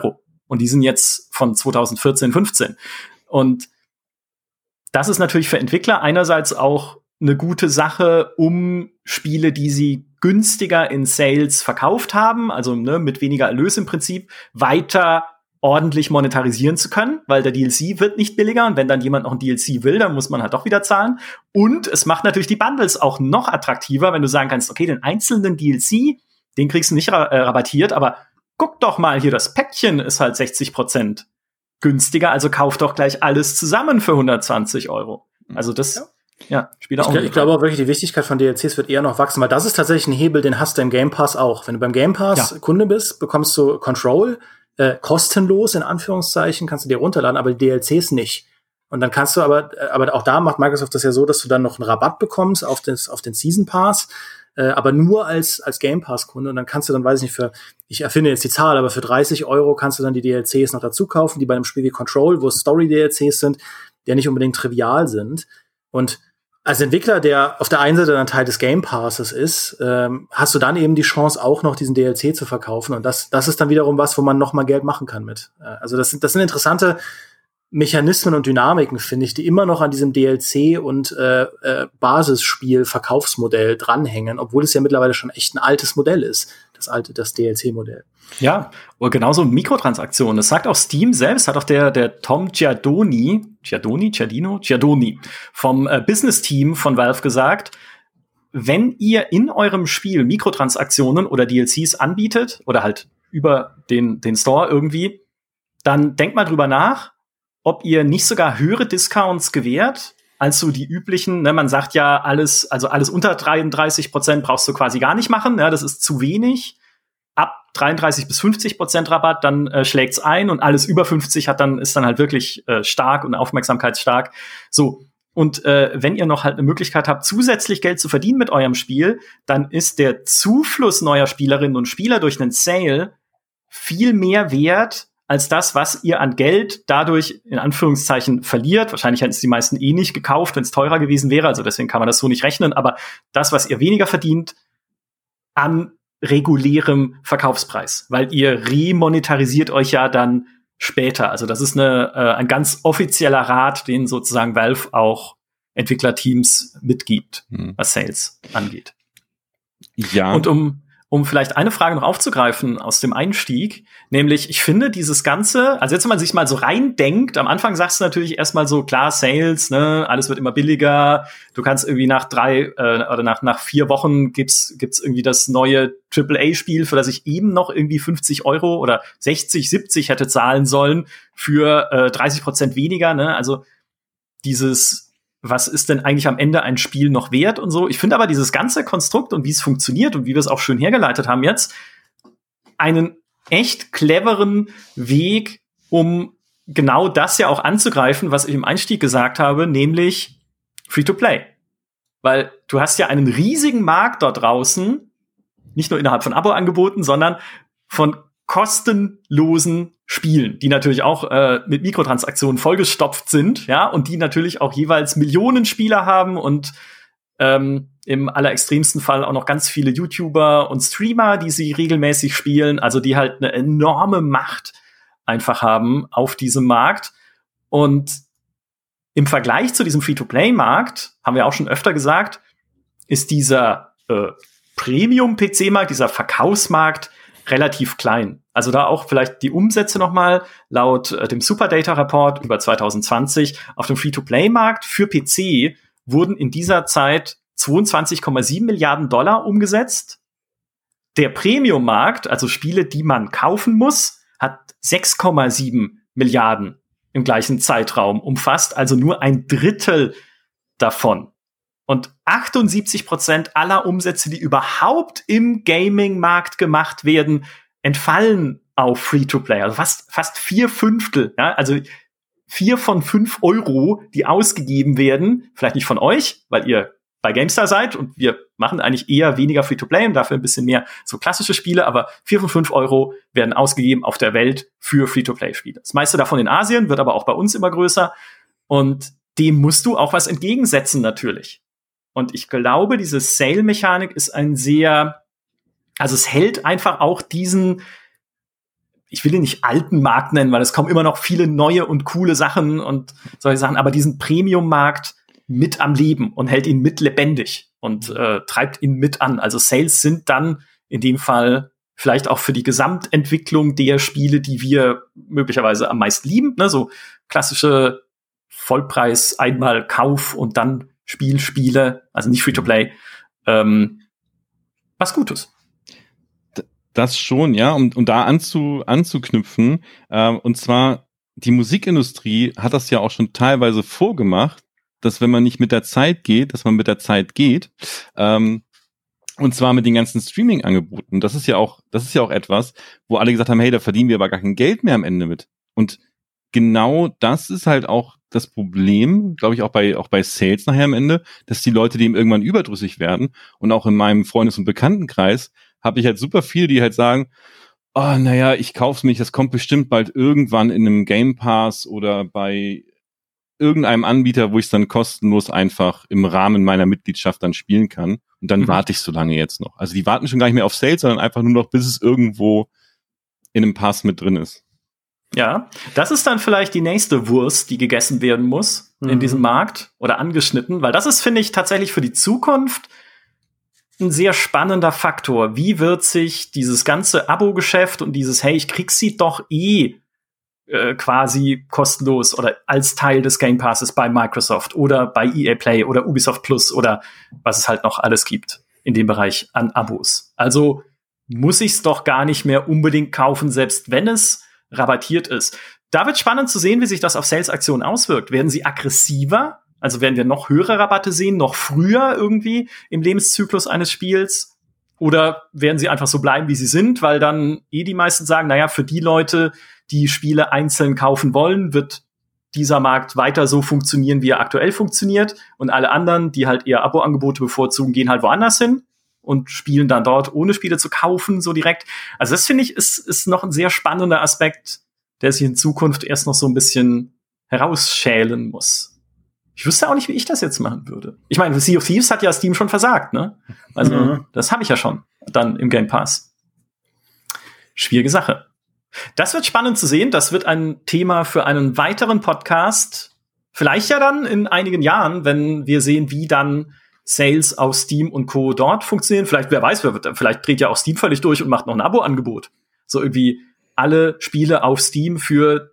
[SPEAKER 1] Und die sind jetzt von 2014, 15. Und das ist natürlich für Entwickler einerseits auch eine gute Sache, um Spiele, die sie günstiger in Sales verkauft haben, also mit weniger Erlös im Prinzip, weiter ordentlich monetarisieren zu können, weil der DLC wird nicht billiger und wenn dann jemand noch ein DLC will, dann muss man halt doch wieder zahlen. Und es macht natürlich die Bundles auch noch attraktiver, wenn du sagen kannst, okay, den einzelnen DLC, den kriegst du nicht rabattiert, aber guck doch mal hier, das Päckchen ist halt 60% günstiger, also kauf doch gleich alles zusammen für 120 €. Also das spielt auch.
[SPEAKER 2] Ich glaube auch wirklich, die Wichtigkeit von DLCs wird eher noch wachsen, weil das ist tatsächlich ein Hebel, den hast du im Game Pass auch. Wenn du beim Game Pass Kunde bist, bekommst du Control, kostenlos, in Anführungszeichen, kannst du dir runterladen, aber die DLCs nicht. Und dann kannst du aber auch da macht Microsoft das ja so, dass du dann noch einen Rabatt bekommst auf den Season Pass, aber nur als Game Pass Kunde. Und dann kannst du dann, weiß ich nicht, ich erfinde jetzt die Zahl, aber für 30 € kannst du dann die DLCs noch dazu kaufen, die bei einem Spiel wie Control, wo Story-DLCs sind, die ja nicht unbedingt trivial sind. Und als Entwickler, der auf der einen Seite dann Teil des Game Passes ist, hast du dann eben die Chance, auch noch diesen DLC zu verkaufen. Und das ist dann wiederum was, wo man noch mal Geld machen kann mit. Also das sind interessante Mechanismen und Dynamiken, finde ich, die immer noch an diesem DLC und Basisspiel-Verkaufsmodell dranhängen, obwohl es ja mittlerweile schon echt ein altes Modell ist, das DLC-Modell.
[SPEAKER 1] Ja, und genauso Mikrotransaktionen. Das sagt auch Steam selbst, hat auch der Tom Giardoni vom Business-Team von Valve gesagt, wenn ihr in eurem Spiel Mikrotransaktionen oder DLCs anbietet oder halt über den Store irgendwie, dann denkt mal drüber nach, ob ihr nicht sogar höhere Discounts gewährt als so die üblichen. Ne? Man sagt ja, alles unter 33% brauchst du quasi gar nicht machen. Ja, das ist zu wenig. Ab 33 bis 50% Rabatt, dann schlägt's ein und alles über 50 ist dann halt wirklich stark und aufmerksamkeitsstark. So. Und wenn ihr noch halt eine Möglichkeit habt, zusätzlich Geld zu verdienen mit eurem Spiel, dann ist der Zufluss neuer Spielerinnen und Spieler durch einen Sale viel mehr wert als das, was ihr an Geld dadurch in Anführungszeichen verliert. Wahrscheinlich hätten es die meisten nicht gekauft, wenn es teurer gewesen wäre. Also deswegen kann man das so nicht rechnen. Aber das, was ihr weniger verdient an regulärem Verkaufspreis, weil ihr remonetarisiert euch ja dann später. Also das ist ein ganz offizieller Rat, den sozusagen Valve auch Entwicklerteams mitgibt, was Sales angeht.
[SPEAKER 3] Ja.
[SPEAKER 1] Und um vielleicht eine Frage noch aufzugreifen aus dem Einstieg, nämlich, ich finde dieses Ganze, also jetzt, wenn man sich mal so reindenkt, am Anfang sagst du natürlich erstmal so, klar, Sales, ne, alles wird immer billiger, du kannst irgendwie nach 3 oder nach 4 Wochen gibt's irgendwie das neue AAA-Spiel, für das ich eben noch irgendwie 50 € oder 60, 70 hätte zahlen sollen, für 30% weniger, ne, also was ist denn eigentlich am Ende ein Spiel noch wert und so. Ich finde aber dieses ganze Konstrukt und wie es funktioniert und wie wir es auch schön hergeleitet haben jetzt, einen echt cleveren Weg, um genau das ja auch anzugreifen, was ich im Einstieg gesagt habe, nämlich Free-to-Play. Weil du hast ja einen riesigen Markt dort draußen, nicht nur innerhalb von Abo-Angeboten, sondern von kostenlosen Spielen, die natürlich auch mit Mikrotransaktionen vollgestopft sind, ja, und die natürlich auch jeweils Millionen Spieler haben und im allerextremsten Fall auch noch ganz viele YouTuber und Streamer, die sie regelmäßig spielen, also die halt eine enorme Macht einfach haben auf diesem Markt. Und im Vergleich zu diesem Free-to-Play-Markt, haben wir auch schon öfter gesagt, ist dieser Premium-PC-Markt, dieser Verkaufsmarkt relativ klein. Also da auch vielleicht die Umsätze noch mal laut dem Superdata-Report über 2020 auf dem Free-to-Play-Markt für PC wurden in dieser Zeit 22,7 Milliarden $ umgesetzt. Der Premium-Markt, also Spiele, die man kaufen muss, hat 6,7 Milliarden im gleichen Zeitraum umfasst, also nur ein Drittel davon. Und 78% aller Umsätze, die überhaupt im Gaming-Markt gemacht werden, entfallen auf Free-to-Play. Also fast 4/5, ja, also 4 von 5 €, die ausgegeben werden, vielleicht nicht von euch, weil ihr bei GameStar seid und wir machen eigentlich eher weniger Free-to-Play und dafür ein bisschen mehr so klassische Spiele, aber 4 von 5 € werden ausgegeben auf der Welt für Free-to-Play-Spiele. Das meiste davon in Asien, wird aber auch bei uns immer größer und dem musst du auch was entgegensetzen natürlich. Und ich glaube, diese Sale-Mechanik ist also es hält einfach auch diesen ich will ihn nicht alten Markt nennen, weil es kommen immer noch viele neue und coole Sachen und solche Sachen, aber diesen Premium-Markt mit am Leben und hält ihn mit lebendig und treibt ihn mit an. Also Sales sind dann in dem Fall vielleicht auch für die Gesamtentwicklung der Spiele, die wir möglicherweise am meisten lieben, ne? So klassische Vollpreis, einmal Kauf und dann Spiele, also nicht Free-to-Play, was Gutes.
[SPEAKER 3] Das schon, ja, um da anzuknüpfen. Und zwar, die Musikindustrie hat das ja auch schon teilweise vorgemacht, dass wenn man nicht mit der Zeit geht, dass man mit der Zeit geht. Und zwar mit den ganzen Streaming-Angeboten. Das ist ja auch etwas, wo alle gesagt haben, hey, da verdienen wir aber gar kein Geld mehr am Ende mit. Und genau das ist halt auch das Problem, glaube ich, auch bei Sales nachher am Ende, dass die Leute dem irgendwann überdrüssig werden. Und auch in meinem Freundes- und Bekanntenkreis habe ich halt super viele, die halt sagen, oh, naja, ich kauf's mich, das kommt bestimmt bald irgendwann in einem Game Pass oder bei irgendeinem Anbieter, wo ich es dann kostenlos einfach im Rahmen meiner Mitgliedschaft dann spielen kann. Und dann warte ich so lange jetzt noch. Also die warten schon gar nicht mehr auf Sales, sondern einfach nur noch, bis es irgendwo in einem Pass mit drin ist.
[SPEAKER 1] Ja, das ist dann vielleicht die nächste Wurst, die gegessen werden muss in diesem Markt oder angeschnitten, weil das ist, finde ich, tatsächlich für die Zukunft ein sehr spannender Faktor. Wie wird sich dieses ganze Abo-Geschäft und dieses, hey, ich krieg sie doch quasi kostenlos oder als Teil des Game Passes bei Microsoft oder bei EA Play oder Ubisoft Plus oder was es halt noch alles gibt in dem Bereich an Abos. Also muss ich es doch gar nicht mehr unbedingt kaufen, selbst wenn es rabattiert ist. Da wird spannend zu sehen, wie sich das auf Sales-Aktionen auswirkt. Werden sie aggressiver? Also werden wir noch höhere Rabatte sehen, noch früher irgendwie im Lebenszyklus eines Spiels? Oder werden sie einfach so bleiben, wie sie sind? Weil dann die meisten sagen, naja, für die Leute, die Spiele einzeln kaufen wollen, wird dieser Markt weiter so funktionieren, wie er aktuell funktioniert. Und alle anderen, die halt eher Abo-Angebote bevorzugen, gehen halt woanders hin und spielen dann dort, ohne Spiele zu kaufen, so direkt. Also das, finde ich, ist noch ein sehr spannender Aspekt, der sich in Zukunft erst noch so ein bisschen herausschälen muss. Ich wüsste auch nicht, wie ich das jetzt machen würde. Ich meine, Sea of Thieves hat ja Steam schon versagt, ne? Also, das habe ich ja schon dann im Game Pass. Schwierige Sache. Das wird spannend zu sehen. Das wird ein Thema für einen weiteren Podcast. Vielleicht ja dann in einigen Jahren, wenn wir sehen, wie dann Sales auf Steam und Co. dort funktionieren. Vielleicht, wer weiß, vielleicht dreht ja auch Steam völlig durch und macht noch ein Abo-Angebot. So irgendwie alle Spiele auf Steam für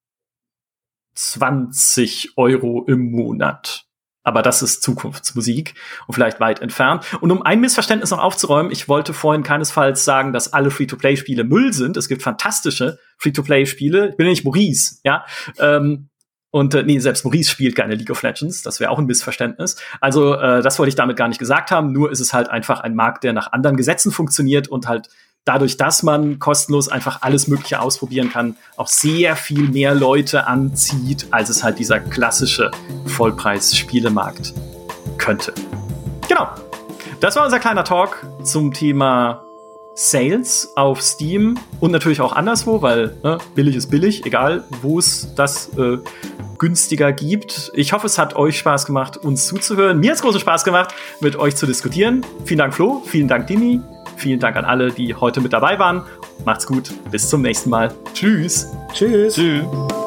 [SPEAKER 1] 20 € im Monat. Aber das ist Zukunftsmusik und vielleicht weit entfernt. Und um ein Missverständnis noch aufzuräumen, ich wollte vorhin keinesfalls sagen, dass alle Free-to-Play-Spiele Müll sind. Es gibt fantastische Free-to-Play-Spiele. Ich bin ja nicht Maurice, ja. Selbst Maurice spielt keine League of Legends. Das wäre auch ein Missverständnis. Also das wollte ich damit gar nicht gesagt haben. Nur ist es halt einfach ein Markt, der nach anderen Gesetzen funktioniert und halt dadurch, dass man kostenlos einfach alles Mögliche ausprobieren kann, auch sehr viel mehr Leute anzieht, als es halt dieser klassische Vollpreis-Spielemarkt könnte. Genau. Das war unser kleiner Talk zum Thema Sales auf Steam und natürlich auch anderswo, weil billig ist billig, egal wo es das günstiger gibt. Ich hoffe, es hat euch Spaß gemacht, uns zuzuhören. Mir hat es großen Spaß gemacht, mit euch zu diskutieren. Vielen Dank, Flo. Vielen Dank, Dimi. Vielen Dank an alle, die heute mit dabei waren. Macht's gut. Bis zum nächsten Mal. Tschüss.
[SPEAKER 2] Tschüss.
[SPEAKER 3] Tschüss.